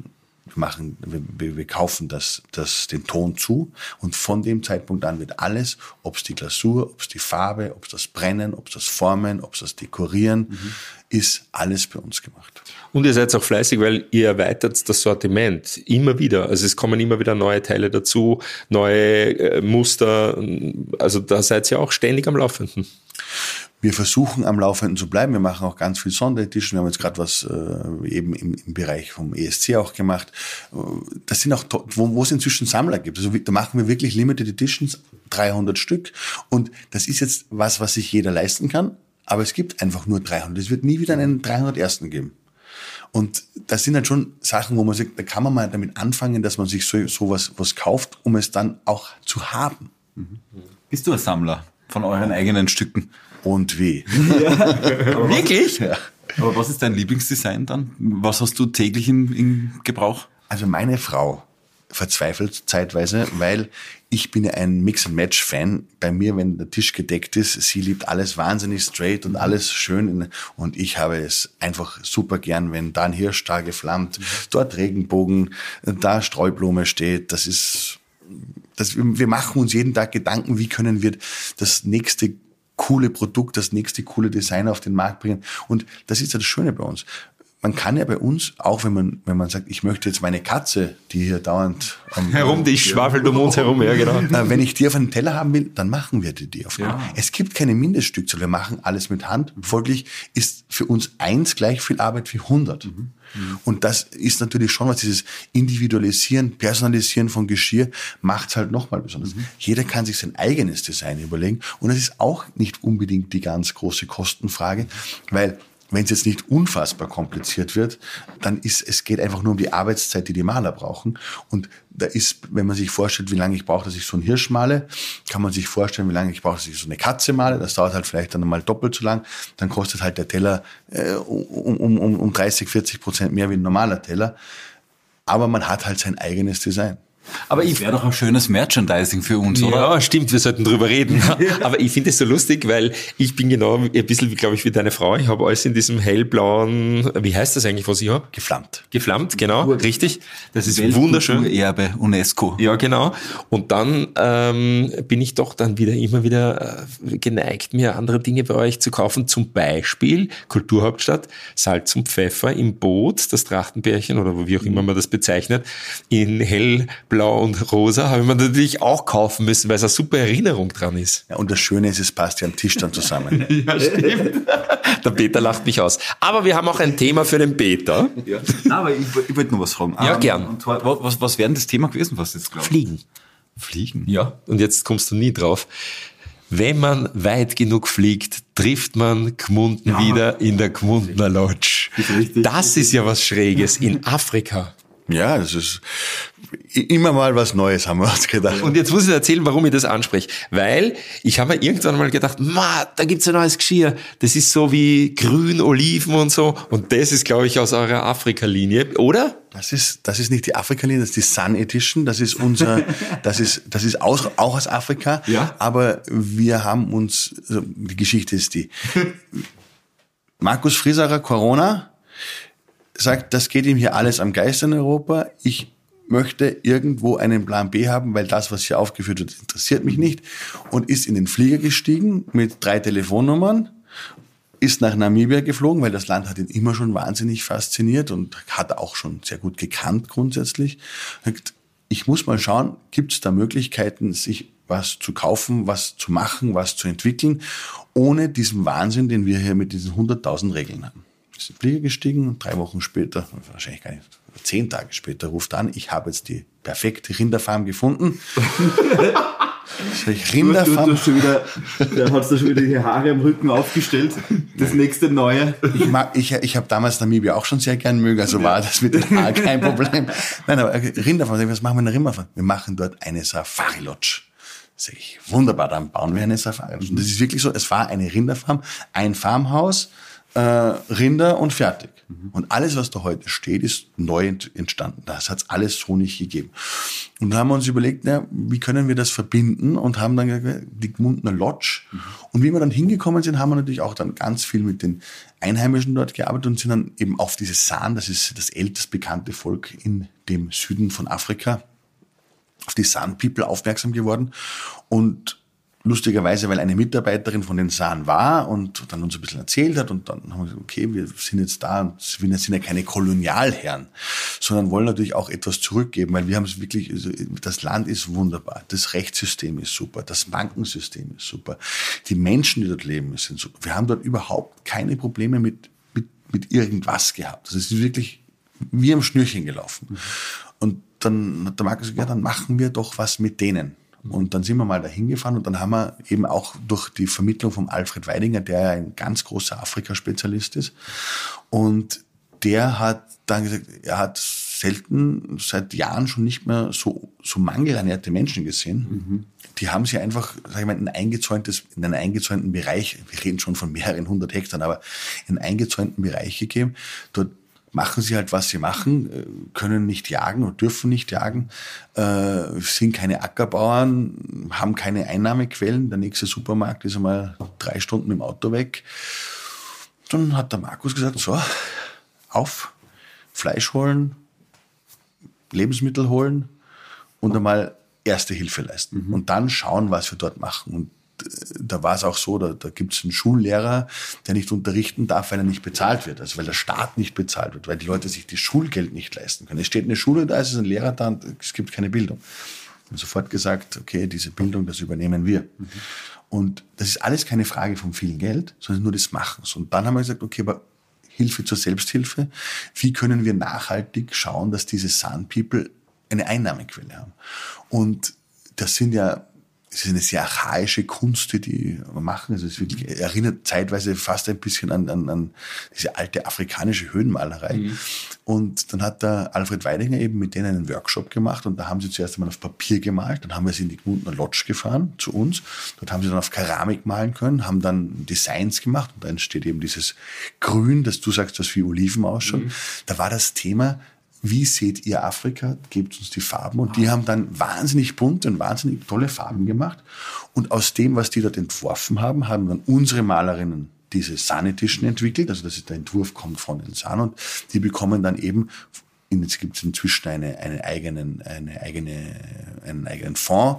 Wir kaufen den Ton zu und von dem Zeitpunkt an wird alles, ob es die Glasur, ob es die Farbe, ob es das Brennen, ob es das Formen, ob es das Dekorieren, ist alles bei uns gemacht. Und ihr seid auch fleißig, weil ihr erweitert das Sortiment immer wieder. Also es kommen immer wieder neue Teile dazu, neue Muster. Also da seid ihr auch ständig am Laufenden. Wir versuchen am Laufenden zu bleiben. Wir machen auch ganz viel Sonderedition. Wir haben jetzt gerade was eben im Bereich vom ESC auch gemacht. Das sind auch, wo es inzwischen Sammler gibt. Also da machen wir wirklich Limited Editions, 300 Stück. Und das ist jetzt was sich jeder leisten kann. Aber es gibt einfach nur 300. Es wird nie wieder einen 301. geben. Und das sind halt schon Sachen, wo man sagt, da kann man mal damit anfangen, dass man sich sowas kauft, um es dann auch zu haben. Bist du ein Sammler von euren eigenen Stücken? Und wie? Ja. Wirklich? Ja. Aber was ist dein Lieblingsdesign dann? Was hast du täglich in Gebrauch? Also meine Frau verzweifelt zeitweise, weil ich bin ja ein Mix-and-Match-Fan. Bei mir, wenn der Tisch gedeckt ist, sie liebt alles wahnsinnig straight und alles schön. Und ich habe es einfach super gern, wenn da ein Hirsch da geflammt, dort Regenbogen, da Streublume steht. Wir machen uns jeden Tag Gedanken, wie können wir das nächste coole Produkt, das nächste coole Design auf den Markt bringen. Und das ist ja das Schöne bei uns. Man kann ja bei uns, auch wenn man sagt, ich möchte jetzt meine Katze, die hier dauernd die schwafelt um uns herum, ja genau. Wenn ich die auf einen Teller haben will, dann machen wir die auf. Ja. Es gibt keine Mindeststückzahl, wir machen alles mit Hand. Folglich ist für uns 1 gleich viel Arbeit wie 100. Und das ist natürlich schon was, dieses Individualisieren, Personalisieren von Geschirr macht's halt nochmal besonders. Jeder kann sich sein eigenes Design überlegen und das ist auch nicht unbedingt die ganz große Kostenfrage, weil wenn es jetzt nicht unfassbar kompliziert wird, dann es geht einfach nur um die Arbeitszeit, die die Maler brauchen. Und da ist, wenn man sich vorstellt, wie lange ich brauche, dass ich so einen Hirsch male, kann man sich vorstellen, wie lange ich brauche, dass ich so eine Katze male. Das dauert halt vielleicht dann mal doppelt so lang. Dann kostet halt der Teller um 30-40% mehr wie ein normaler Teller. Aber man hat halt sein eigenes Design. Aber das wäre doch ein schönes Merchandising für uns, oder? Ja, stimmt, wir sollten drüber reden. Aber ich finde es so lustig, weil ich bin genau ein bisschen, glaube ich, wie deine Frau. Ich habe alles in diesem hellblauen, wie heißt das eigentlich, was ich habe? Geflammt, genau, richtig. Das ist wunderschön. Weltkulturerbe, UNESCO. Ja, genau. Und dann bin ich doch dann immer wieder geneigt, mir andere Dinge bei euch zu kaufen. Zum Beispiel Kulturhauptstadt, Salz und Pfeffer im Boot, das Trachtenbärchen oder wie auch immer man das bezeichnet, in hellblau und rosa, habe ich mir natürlich auch kaufen müssen, weil es eine super Erinnerung dran ist. Ja, und das Schöne ist, es passt ja am Tisch dann zusammen. Ja, stimmt. Der Peter lacht mich aus. Aber wir haben auch ein Thema für den Peter. Ja. Aber ich wollte noch was fragen. Ja, gern. Und zwar, was wäre denn das Thema gewesen, was jetzt glaubst? Fliegen. Ja, und jetzt kommst du nie drauf. Wenn man weit genug fliegt, trifft man Gmunden wieder in der Gmundner Lodge. Das ist ja was Schräges in Afrika. Ja, das ist immer mal was Neues, haben wir uns gedacht. Und jetzt muss ich erzählen, warum ich das anspreche. Weil ich habe mir irgendwann mal gedacht, da gibt's ein neues Geschirr. Das ist so wie Grün, Oliven und so. Und das ist, glaube ich, aus eurer Afrika-Linie, oder? Das ist nicht die Afrika-Linie, das ist die Sun Edition. Das ist das ist auch aus Afrika. Ja. Aber wir haben uns, also die Geschichte ist die. Markus Friesacher, Corona, sagt, das geht ihm hier alles am Geist in Europa. Ich möchte irgendwo einen Plan B haben, weil das, was hier aufgeführt wird, interessiert mich nicht. Und ist in den Flieger gestiegen mit 3 Telefonnummern, ist nach Namibia geflogen, weil das Land hat ihn immer schon wahnsinnig fasziniert und hat auch schon sehr gut gekannt grundsätzlich. Ich muss mal schauen, gibt es da Möglichkeiten, sich was zu kaufen, was zu machen, was zu entwickeln, ohne diesen Wahnsinn, den wir hier mit diesen 100.000 Regeln haben. Ist in den Flieger gestiegen, 3 Wochen später, wahrscheinlich gar nicht, 10 Tage später ruft an, ich habe jetzt die perfekte Rinderfarm gefunden. Rinderfarm. Der hat da schon wieder die Haare am Rücken aufgestellt. Das nächste Neue. Ich habe damals Namibia auch schon sehr gern mögen, also war das mit den Haaren kein Problem. Nein, aber Rinderfarm, was machen wir in der Rinderfarm? Wir machen dort eine Safari-Lodge. Sag ich, wunderbar, dann bauen wir eine Safari-Lodge. Und das ist wirklich so, es war eine Rinderfarm, ein Farmhaus, Rinder und fertig. Und alles, was da heute steht, ist neu entstanden. Das hat's alles so nicht gegeben. Und dann haben wir uns überlegt, wie können wir das verbinden und haben dann gesagt, die Gmundner Lodge. Und wie wir dann hingekommen sind, haben wir natürlich auch dann ganz viel mit den Einheimischen dort gearbeitet und sind dann eben auf diese San, das ist das ältest bekannte Volk in dem Süden von Afrika, auf die San People aufmerksam geworden. Und lustigerweise, weil eine Mitarbeiterin von den San war und dann uns ein bisschen erzählt hat und dann haben wir gesagt, okay, wir sind jetzt da und wir sind ja keine Kolonialherren, sondern wollen natürlich auch etwas zurückgeben, weil wir haben es wirklich, also das Land ist wunderbar, das Rechtssystem ist super, das Bankensystem ist super, die Menschen, die dort leben, sind super. Wir haben dort überhaupt keine Probleme mit irgendwas gehabt. Das ist wirklich wie am Schnürchen gelaufen. Und dann hat der Markus gesagt, ja, dann machen wir doch was mit denen. Und dann sind wir mal dahin gefahren und dann haben wir eben auch durch die Vermittlung von Alfred Weidinger, der ja ein ganz großer Afrika-Spezialist ist, und der hat dann gesagt, er hat selten, seit Jahren schon nicht mehr so mangelernährte Menschen gesehen. die haben sie einfach, sag ich mal, in einen eingezäunten Bereich, wir reden schon von mehreren 100 Hektar, aber in einen eingezäunten Bereich gegeben. Dort machen sie halt, was sie machen, können nicht jagen oder dürfen nicht jagen, sind keine Ackerbauern, haben keine Einnahmequellen. Der nächste Supermarkt ist einmal 3 Stunden mit dem Auto weg. Dann hat der Markus gesagt, so, auf, Fleisch holen, Lebensmittel holen und einmal Erste Hilfe leisten. Und dann schauen, was wir dort machen. Und da war es auch so, da gibt es einen Schullehrer, der nicht unterrichten darf, weil er nicht bezahlt wird. Also weil der Staat nicht bezahlt wird, weil die Leute sich das Schulgeld nicht leisten können. Es steht eine Schule da, es ist ein Lehrer da und es gibt keine Bildung. Wir haben sofort gesagt, okay, diese Bildung, das übernehmen wir. Und das ist alles keine Frage von viel Geld, sondern nur des Machens. Und dann haben wir gesagt, okay, aber Hilfe zur Selbsthilfe. Wie können wir nachhaltig schauen, dass diese Sun People eine Einnahmequelle haben? Und das sind ja, es ist eine sehr archaische Kunst, die wir machen. Also es wirklich erinnert zeitweise fast ein bisschen an diese alte afrikanische Höhenmalerei. Und dann hat der Alfred Weidinger eben mit denen einen Workshop gemacht und da haben sie zuerst einmal auf Papier gemalt, dann haben wir sie in die Gmundner Lodge gefahren, zu uns. Dort haben sie dann auf Keramik malen können, haben dann Designs gemacht und da entsteht eben dieses Grün, das du sagst, das wie Oliven ausschaut. Da war das Thema, wie seht ihr Afrika? Gebt uns die Farben. Und die haben dann wahnsinnig bunte und wahnsinnig tolle Farben gemacht. Und aus dem, was die dort entworfen haben, haben dann unsere Malerinnen diese Sun-Edition entwickelt. Also das ist, der Entwurf kommt von den Sun. Und die bekommen dann eben, jetzt gibt es inzwischen einen eigenen Fonds,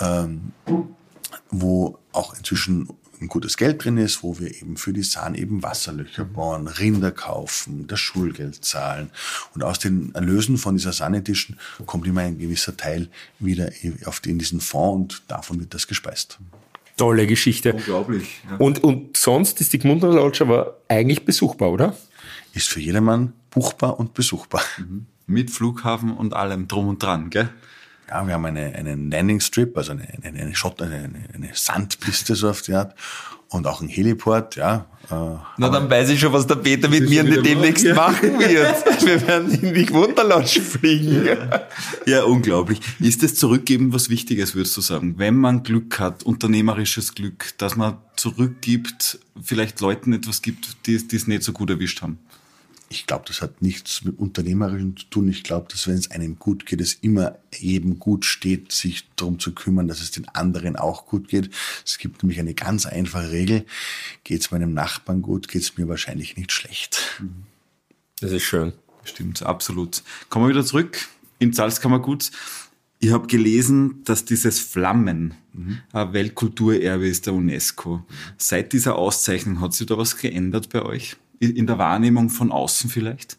wo auch inzwischen ein gutes Geld drin ist, wo wir eben für die Sun eben Wasserlöcher bauen, Rinder kaufen, das Schulgeld zahlen. Und aus den Erlösen von dieser Sun Edition kommt immer ein gewisser Teil wieder in diesen Fonds und davon wird das gespeist. Tolle Geschichte. Unglaublich. Ja. Und sonst ist die Gmundner Lodge aber eigentlich besuchbar, oder? Ist für jedermann buchbar und besuchbar. Mit Flughafen und allem drum und dran, gell? Ja, wir haben einen Landing Strip, also eine Sandpiste so auf die Art und auch einen Heliport, ja. Na, dann weiß ich schon, was der Peter mit mir demnächst machen wird. Wir werden in die Gmundner Lodge fliegen. Ja, unglaublich. Ist das Zurückgeben was Wichtiges, würdest du sagen? Wenn man Glück hat, unternehmerisches Glück, dass man zurückgibt, vielleicht Leuten etwas gibt, die es nicht so gut erwischt haben? Ich glaube, das hat nichts mit Unternehmerischem zu tun. Ich glaube, dass wenn es einem gut geht, es immer jedem gut steht, sich darum zu kümmern, dass es den anderen auch gut geht. Es gibt nämlich eine ganz einfache Regel. Geht es meinem Nachbarn gut, geht es mir wahrscheinlich nicht schlecht. Das ist schön. Stimmt, absolut. Kommen wir wieder zurück ins Salzkammergut. Ich habe gelesen, dass dieses Flammen ein Weltkulturerbe ist der UNESCO. Seit dieser Auszeichnung hat sich da was geändert bei euch? In der Wahrnehmung von außen vielleicht?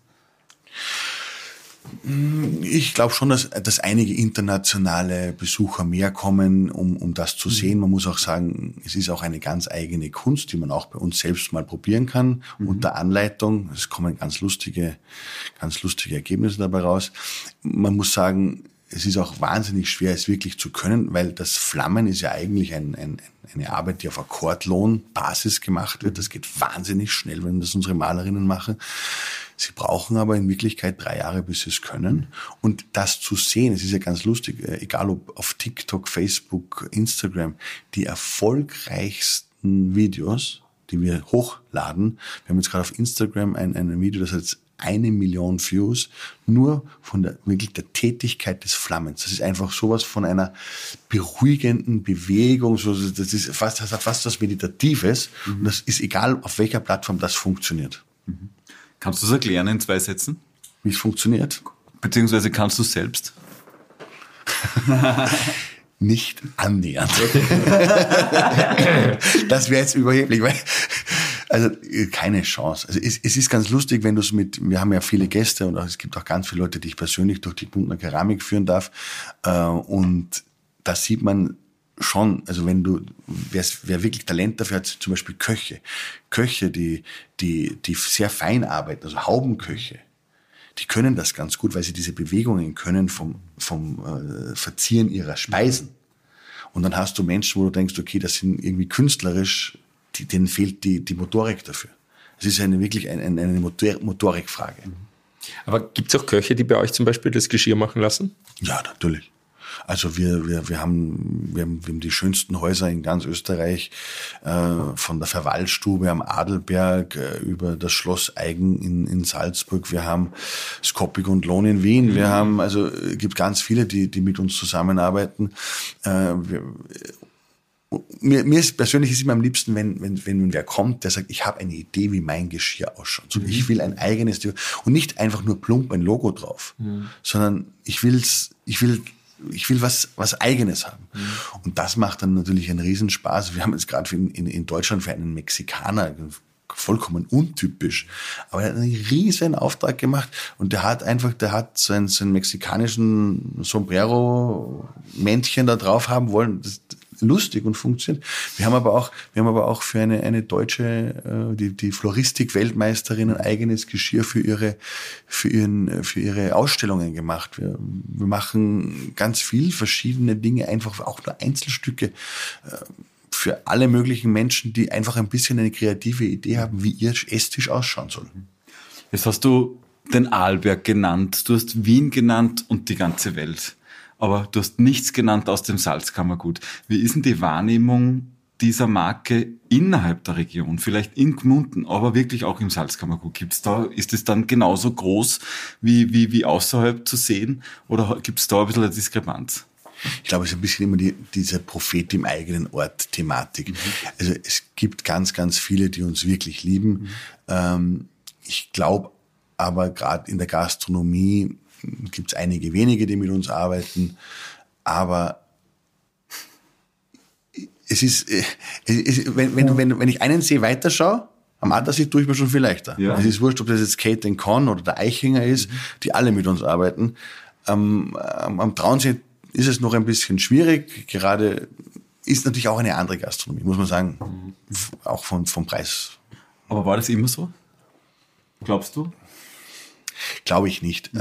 Ich glaube schon, dass einige internationale Besucher mehr kommen, um das zu sehen. Man muss auch sagen, es ist auch eine ganz eigene Kunst, die man auch bei uns selbst mal probieren kann, unter Anleitung. Es kommen ganz lustige Ergebnisse dabei raus. Man muss sagen, es ist auch wahnsinnig schwer, es wirklich zu können, weil das Flammen ist ja eigentlich eine Arbeit, die auf Akkordlohnbasis gemacht wird. Das geht wahnsinnig schnell, wenn das unsere Malerinnen machen. Sie brauchen aber in Wirklichkeit 3 Jahre, bis sie es können. Und das zu sehen, es ist ja ganz lustig, egal ob auf TikTok, Facebook, Instagram, die erfolgreichsten Videos, die wir hochladen. Wir haben jetzt gerade auf Instagram ein Video, das hat jetzt 1 Million Views, nur von der Tätigkeit des Flammens. Das ist einfach sowas von einer beruhigenden Bewegung, das ist fast was Meditatives. Und das ist egal, auf welcher Plattform das funktioniert. Kannst du es erklären in 2 Sätzen? Wie es funktioniert? Beziehungsweise kannst du es selbst? Nicht annähernd. Das wäre jetzt überheblich, weil also keine Chance. Also es ist ganz lustig, wenn du es wir haben ja viele Gäste und auch, es gibt auch ganz viele Leute, die ich persönlich durch die Gmundner Keramik führen darf. Und da sieht man schon, also wer wirklich Talent dafür hat, zum Beispiel Köche, die sehr fein arbeiten, also Haubenköche, die können das ganz gut, weil sie diese Bewegungen können vom Verzieren ihrer Speisen. Und dann hast du Menschen, wo du denkst, okay, das sind irgendwie künstlerisch, denen fehlt die Motorik dafür. Es ist wirklich eine Motorikfrage. Aber gibt es auch Köche, die bei euch zum Beispiel das Geschirr machen lassen? Ja, natürlich. Also wir haben die schönsten Häuser in ganz Österreich, von der Verwaltstube am Adelberg über das Schloss Eigen in Salzburg. Wir haben Skopik und Lohn in Wien. Wir haben, also gibt ganz viele, die mit uns zusammenarbeiten. Mir ist persönlich ist immer am liebsten, wenn wer kommt, der sagt, ich habe eine Idee, wie mein Geschirr ausschaut. So, ich will ein eigenes und nicht einfach nur plump ein Logo drauf, sondern ich will was Eigenes haben. Und das macht dann natürlich einen Riesenspaß. Wir haben jetzt gerade in Deutschland für einen Mexikaner, vollkommen untypisch, aber er hat einen riesen Auftrag gemacht und der hat so einen mexikanischen Sombrero-Männchen da drauf haben wollen. Das lustig und funktioniert. Wir haben aber auch für eine deutsche, die Floristik-Weltmeisterin ein eigenes Geschirr für ihre Ausstellungen gemacht. Wir machen ganz viel verschiedene Dinge, einfach auch nur Einzelstücke, für alle möglichen Menschen, die einfach ein bisschen eine kreative Idee haben, wie ihr Esstisch ausschauen soll. Jetzt hast du den Arlberg genannt, du hast Wien genannt und die ganze Welt. Aber du hast nichts genannt aus dem Salzkammergut. Wie ist denn die Wahrnehmung dieser Marke innerhalb der Region? Vielleicht in Gmunden, aber wirklich auch im Salzkammergut. Ist es dann genauso groß wie außerhalb zu sehen? Oder gibt es da ein bisschen eine Diskrepanz? Ich glaube, es ist ein bisschen immer diese Prophet im eigenen Ort Thematik. Also es gibt ganz, ganz viele, die uns wirklich lieben. Ich glaube aber gerade in der Gastronomie gibt es einige wenige, die mit uns arbeiten, aber es ist, wenn ich einen See weiterschaue, am Attersee tue ich mir schon viel leichter. Ja. Es ist wurscht, ob das jetzt Kate Con oder der Eichinger ist, die alle mit uns arbeiten. Am Traunsee ist es noch ein bisschen schwierig, gerade ist natürlich auch eine andere Gastronomie, muss man sagen, auch vom Preis. Aber war das immer so? Glaubst du? Glaube ich nicht.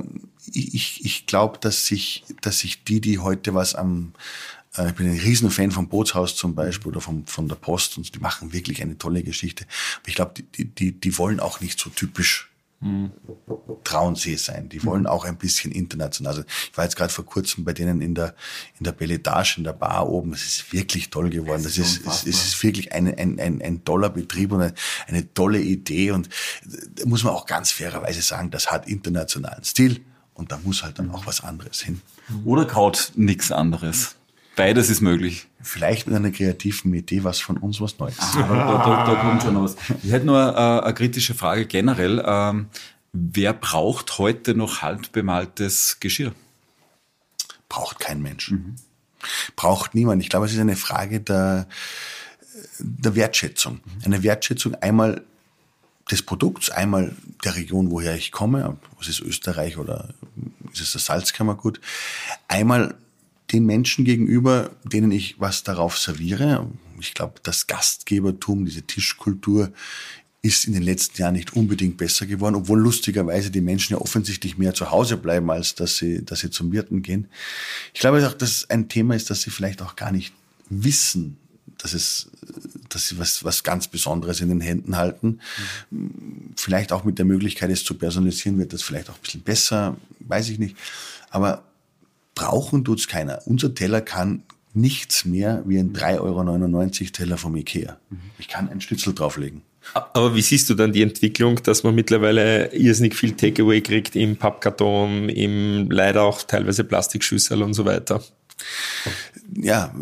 Ich glaube, dass sich die heute was ich bin ein Riesenfan vom Bootshaus zum Beispiel oder von der Post und die machen wirklich eine tolle Geschichte. Aber ich glaube, die wollen auch nicht so typisch Traunsee sein. Die wollen auch ein bisschen international. Also ich war jetzt gerade vor kurzem bei denen in der Belletage, in der Bar oben. Es ist wirklich toll geworden. Es ist wirklich ein toller Betrieb und eine tolle Idee. Und da muss man auch ganz fairerweise sagen, das hat internationalen Stil und da muss halt dann auch was anderes hin. Oder kaut nichts anderes. Beides ist möglich. Vielleicht mit einer kreativen Idee, was von uns was Neues. Da kommt schon was. Ich hätte nur eine kritische Frage generell. Wer braucht heute noch handbemaltes Geschirr? Braucht kein Mensch. Braucht niemand. Ich glaube, es ist eine Frage der Wertschätzung. Eine Wertschätzung einmal des Produkts, einmal der Region, woher ich komme. Was ist Österreich oder ist es das Salzkammergut? Einmal den Menschen gegenüber, denen ich was darauf serviere. Ich glaube, das Gastgebertum, diese Tischkultur ist in den letzten Jahren nicht unbedingt besser geworden, obwohl lustigerweise die Menschen ja offensichtlich mehr zu Hause bleiben, als dass sie zum Wirten gehen. Ich glaube auch, dass es ein Thema ist, dass sie vielleicht auch gar nicht wissen, dass sie was ganz Besonderes in den Händen halten. Vielleicht auch mit der Möglichkeit, es zu personalisieren, wird das vielleicht auch ein bisschen besser, weiß ich nicht. Aber brauchen tut's keiner. Unser Teller kann nichts mehr wie ein 3,99 € Teller vom Ikea. Ich kann ein Schnitzel drauflegen. Aber wie siehst du dann die Entwicklung, dass man mittlerweile irrsinnig viel Takeaway kriegt im Pappkarton, im leider auch teilweise Plastikschüssel und so weiter? Ja,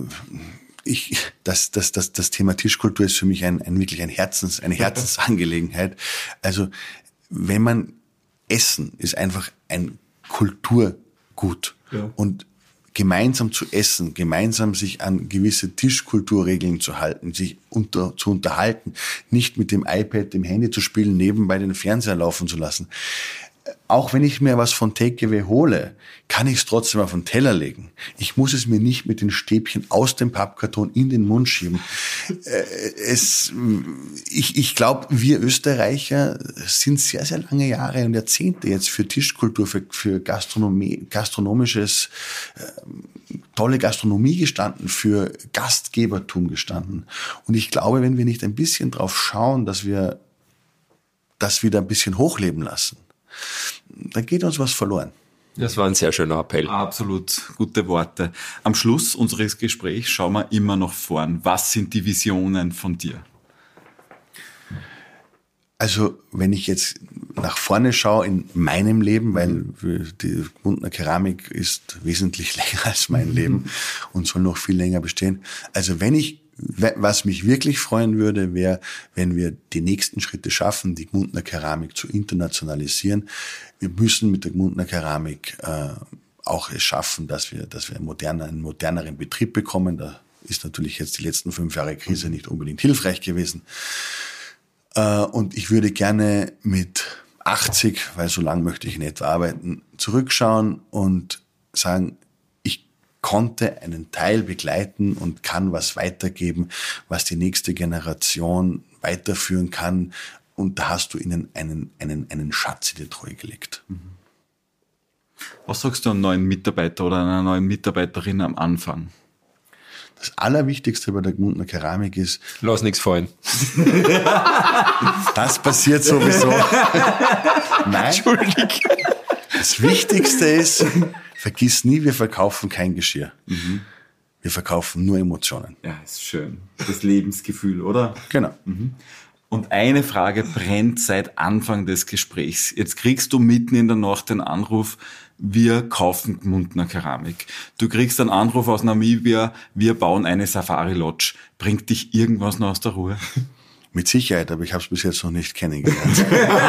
das Thema Tischkultur ist für mich eine Herzensangelegenheit. Also, wenn man Essen ist einfach ein Kulturgut. Ja. Und gemeinsam zu essen, gemeinsam sich an gewisse Tischkulturregeln zu halten, sich zu unterhalten, nicht mit dem iPad, dem Handy zu spielen, nebenbei den Fernseher laufen zu lassen. Auch wenn ich mir was von Takeaway hole, kann ich es trotzdem auf den Teller legen. Ich muss es mir nicht mit den Stäbchen aus dem Pappkarton in den Mund schieben. Ich glaube, wir Österreicher sind sehr, sehr lange Jahre und Jahrzehnte jetzt für Tischkultur, für gastronomisches, tolle Gastronomie gestanden, für Gastgebertum gestanden. Und ich glaube, wenn wir nicht ein bisschen drauf schauen, dass wir das wieder ein bisschen hochleben lassen, dann geht uns was verloren. Das war ein sehr schöner Appell. Absolut, gute Worte. Am Schluss unseres Gesprächs schauen wir immer noch vorn. Was sind die Visionen von dir? Also wenn ich jetzt nach vorne schaue in meinem Leben, weil die Gmundner Keramik ist wesentlich länger als mein Leben und soll noch viel länger bestehen. Also was mich wirklich freuen würde, wäre, wenn wir die nächsten Schritte schaffen, die Gmundner Keramik zu internationalisieren. Wir müssen mit der Gmundner Keramik auch es schaffen, dass wir einen moderneren Betrieb bekommen. Da ist natürlich jetzt die letzten 5 Jahre Krise nicht unbedingt hilfreich gewesen. Und ich würde gerne mit 80, weil so lange möchte ich in etwa arbeiten, zurückschauen und sagen, ich konnte einen Teil begleiten und kann was weitergeben, was die nächste Generation weiterführen kann. Und da hast du ihnen einen Schatz in die Treue gelegt. Was sagst du einem neuen Mitarbeiter oder einer neuen Mitarbeiterin am Anfang? Das Allerwichtigste bei der Gmundner Keramik ist... Lass nichts fallen. Das passiert sowieso. Nein. Entschuldigung. Das Wichtigste ist, vergiss nie, wir verkaufen kein Geschirr. Wir verkaufen nur Emotionen. Ja, ist schön. Das Lebensgefühl, oder? Genau. Und eine Frage brennt seit Anfang des Gesprächs. Jetzt kriegst du mitten in der Nacht den Anruf, wir kaufen Gmundner Keramik. Du kriegst einen Anruf aus Namibia, wir bauen eine Safari-Lodge. Bringt dich irgendwas noch aus der Ruhe? Mit Sicherheit, aber ich habe es bis jetzt noch nicht kennengelernt.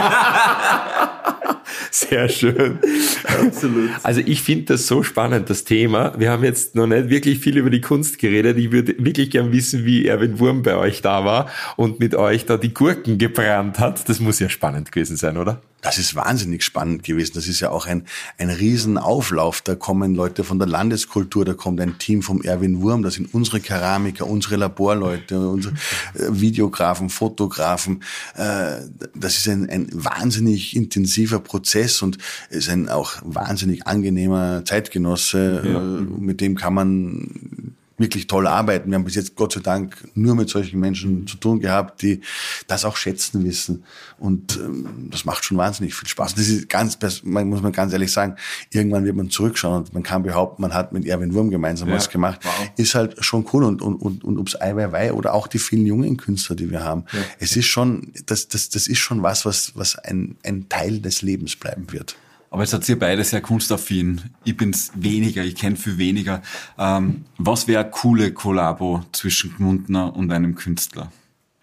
Sehr schön. Absolut. Also ich finde das so spannend, das Thema. Wir haben jetzt noch nicht wirklich viel über die Kunst geredet. Ich würde wirklich gern wissen, wie Erwin Wurm bei euch da war und mit euch da die Gurken gebrannt hat. Das muss ja spannend gewesen sein, oder? Das ist wahnsinnig spannend gewesen. Das ist ja auch ein Riesenauflauf. Da kommen Leute von der Landeskultur, da kommt ein Team vom Erwin Wurm, das sind unsere Keramiker, unsere Laborleute, unsere Videografen, Fotografen. Das ist ein wahnsinnig intensiver Prozess und ist ein auch wahnsinnig angenehmer Zeitgenosse. Ja. Mit dem kann man wirklich toll arbeiten. Wir haben bis jetzt Gott sei Dank nur mit solchen Menschen zu tun gehabt, die das auch schätzen wissen. Und das macht schon wahnsinnig viel Spaß. Das ist muss man ganz ehrlich sagen, irgendwann wird man zurückschauen und man kann behaupten, man hat mit Erwin Wurm gemeinsam was gemacht. Wow. Ist halt schon cool. Und ob's Ai Weiwei oder auch die vielen jungen Künstler, die wir haben. Ja. Es ist schon, das ist schon was ein Teil des Lebens bleiben wird. Aber jetzt seid ihr beide sehr kunstaffin. Ich bin's weniger, ich kenne viel weniger. Was wäre eine coole Kollabo zwischen Gmundner und einem Künstler?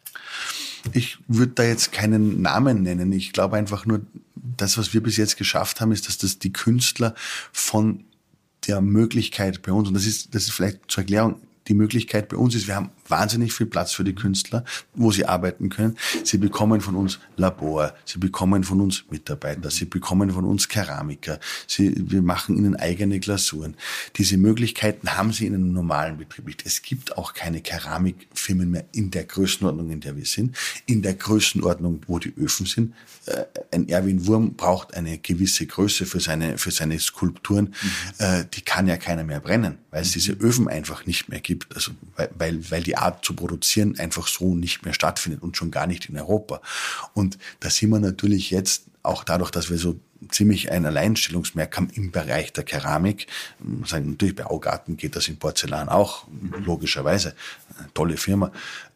Ich würde da jetzt keinen Namen nennen. Ich glaube einfach nur, das, was wir bis jetzt geschafft haben, ist, dass das die Künstler von der Möglichkeit bei uns, und das ist vielleicht zur Erklärung, die Möglichkeit bei uns ist, wir haben wahnsinnig viel Platz für die Künstler, wo sie arbeiten können. Sie bekommen von uns Labor, sie bekommen von uns Mitarbeiter, sie bekommen von uns Keramiker, wir machen ihnen eigene Glasuren. Diese Möglichkeiten haben sie in einem normalen Betrieb nicht. Es gibt auch keine Keramikfirmen mehr in der Größenordnung, in der wir sind, in der Größenordnung, wo die Öfen sind. Ein Erwin Wurm braucht eine gewisse Größe für seine Skulpturen. Die kann ja keiner mehr brennen, weil es diese Öfen einfach nicht mehr gibt. Also, weil die Art zu produzieren einfach so nicht mehr stattfindet und schon gar nicht in Europa. Und da sind wir natürlich jetzt auch dadurch, dass wir so ziemlich ein Alleinstellungsmerk haben im Bereich der Keramik. Natürlich bei Augarten geht das in Porzellan auch, logischerweise. Eine tolle Firma.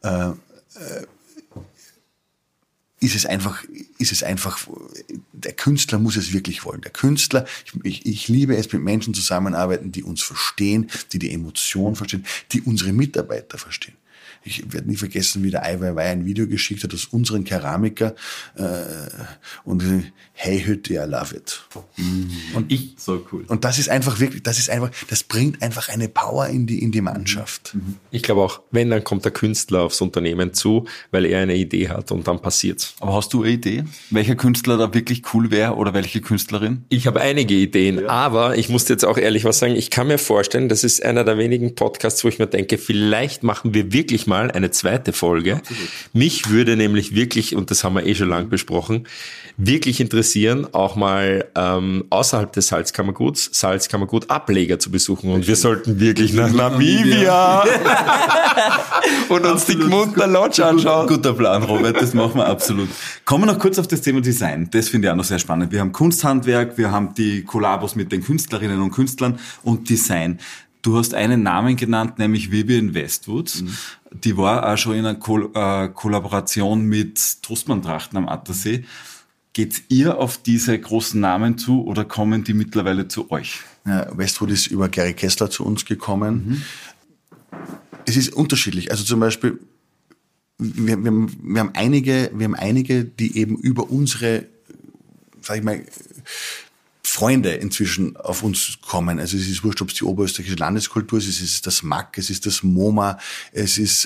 Ist es einfach, der Künstler muss es wirklich wollen. Der Künstler, ich liebe es, mit Menschen zusammenarbeiten, die uns verstehen, die Emotionen verstehen, die unsere Mitarbeiter verstehen. Ich werde nie vergessen, wie der Ai Weiwei ein Video geschickt hat aus unseren Keramiker und hey Hütte, I love it. Und so cool. Und das ist einfach wirklich, das bringt einfach eine Power in die Mannschaft. Ich glaube auch, wenn, dann kommt der Künstler aufs Unternehmen zu, weil er eine Idee hat und dann passiert's. Aber hast du eine Idee, welcher Künstler da wirklich cool wäre oder welche Künstlerin? Ich habe einige Ideen, aber ich muss jetzt auch ehrlich was sagen, ich kann mir vorstellen, das ist einer der wenigen Podcasts, wo ich mir denke, vielleicht machen wir wirklich mal eine zweite Folge. Absolut. Mich würde nämlich wirklich, und das haben wir schon lang besprochen, wirklich interessieren, auch mal außerhalb außerhalb des Salzkammerguts Salzkammergut-Ableger zu besuchen. Und wir sollten wirklich nach Namibia und uns die Gmunder Lodge anschauen. Guter Plan, Robert, das machen wir absolut. Kommen wir noch kurz auf das Thema Design. Das finde ich auch noch sehr spannend. Wir haben Kunsthandwerk, wir haben die Kollabos mit den Künstlerinnen und Künstlern und Design. Du hast einen Namen genannt, nämlich Vivienne Westwood. Mhm. Die war auch schon in einer Kollaboration mit Trostmann-Trachten am Attersee. Geht's ihr auf diese großen Namen zu oder kommen die mittlerweile zu euch? Ja, Westwood ist über Gary Kessler zu uns gekommen. Mhm. Es ist unterschiedlich. Also zum Beispiel, wir haben einige, die eben über unsere, sag ich mal, Freunde inzwischen auf uns kommen. Also es ist wurscht, ob es die Oberösterreichische Landeskultur ist, es ist das MAK, es ist das MoMA, es ist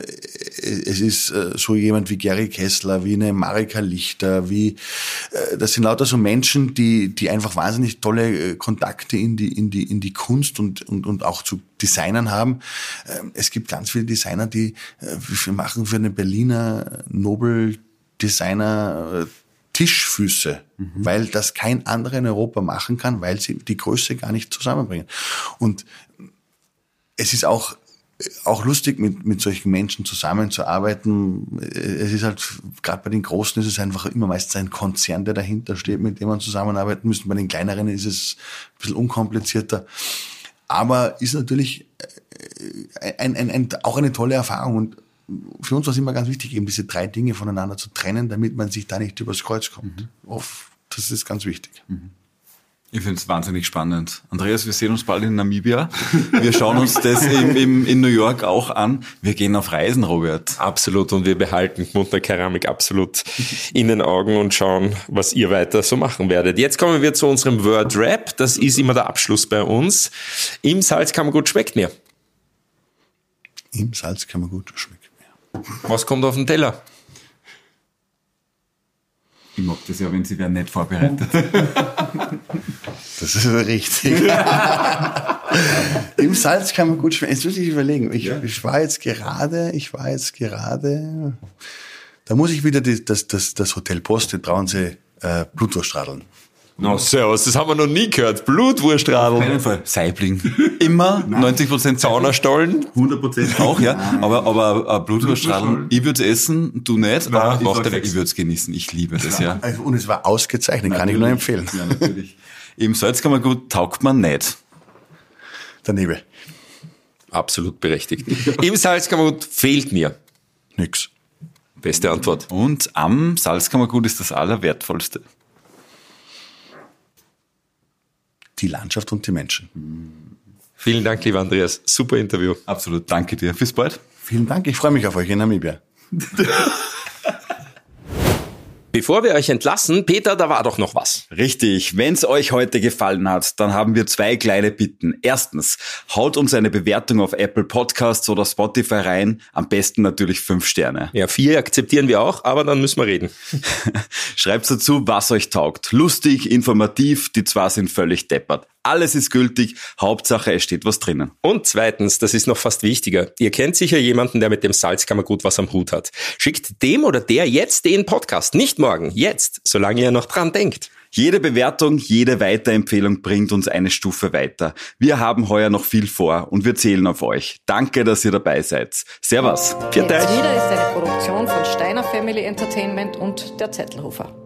so jemand wie Gary Kessler, wie eine Marika Lichter, das sind lauter so Menschen, die einfach wahnsinnig tolle Kontakte in die Kunst und auch zu Designern haben. Es gibt ganz viele Designer, die machen für einen Berliner Nobel-Designer Tischfüße, weil das kein anderer in Europa machen kann, weil sie die Größe gar nicht zusammenbringen. Und es ist auch lustig, mit solchen Menschen zusammenzuarbeiten. Es ist halt, gerade bei den Großen ist es einfach immer meistens ein Konzern, der dahinter steht, mit dem man zusammenarbeiten muss. Bei den Kleineren ist es ein bisschen unkomplizierter. Aber ist natürlich auch eine tolle Erfahrung. Und für uns war es immer ganz wichtig, eben diese 3 Dinge voneinander zu trennen, damit man sich da nicht übers Kreuz kommt. Das ist ganz wichtig. Ich finde es wahnsinnig spannend. Andreas, wir sehen uns bald in Namibia. Wir schauen uns das in New York auch an. Wir gehen auf Reisen, Robert. Absolut. Und wir behalten Gmunder Keramik absolut in den Augen und schauen, was ihr weiter so machen werdet. Jetzt kommen wir zu unserem Word Rap. Das ist immer der Abschluss bei uns. Im Salzkammergut schmeckt mir. Im Salzkammergut schmeckt mir. Was kommt auf den Teller? Ich mag das ja, wenn sie werden nicht vorbereitet. Das ist richtig. Im Salzkammergut schmeckt. Jetzt muss ich überlegen. Ich war jetzt gerade. Da muss ich wieder das Hotel Post in Traunsee Blutwurststradeln. No, servus, das haben wir noch nie gehört. Blutwurstradl. Auf keinen Fall. Saibling. Immer 90% Saunerstollen. 100% auch, ja. Aber Blutwurstradl, ich würde es essen, du nicht. Nein, aber ich würde es genießen. Ich liebe das, ja. Und es war ausgezeichnet, natürlich. Kann ich nur empfehlen. Ja, natürlich. Im Salzkammergut taugt man nicht. Der Nebel. Absolut berechtigt. Im Salzkammergut fehlt mir nix. Beste Antwort. Und am Salzkammergut ist das Allerwertvollste. Die Landschaft und die Menschen. Vielen Dank, lieber Andreas. Super Interview. Absolut. Danke dir. Bis bald. Vielen Dank. Ich freue mich auf euch in Namibia. Bevor wir euch entlassen, Peter, da war doch noch was. Richtig. Wenn es euch heute gefallen hat, dann haben wir 2 kleine Bitten. Erstens, haut uns eine Bewertung auf Apple Podcasts oder Spotify rein. Am besten natürlich 5 Sterne. Ja, 4 akzeptieren wir auch, aber dann müssen wir reden. Schreibt dazu, was euch taugt. Lustig, informativ, die 2 sind völlig deppert. Alles ist gültig, Hauptsache es steht was drinnen. Und zweitens, das ist noch fast wichtiger, ihr kennt sicher jemanden, der mit dem Salzkammergut was am Hut hat. Schickt dem oder der jetzt den Podcast, nicht morgen, jetzt, solange ihr noch dran denkt. Jede Bewertung, jede Weiterempfehlung bringt uns eine Stufe weiter. Wir haben heuer noch viel vor und wir zählen auf euch. Danke, dass ihr dabei seid. Servus. Jetzt wieder ist eine Produktion von Steiner Family Entertainment und der Zettelhofer.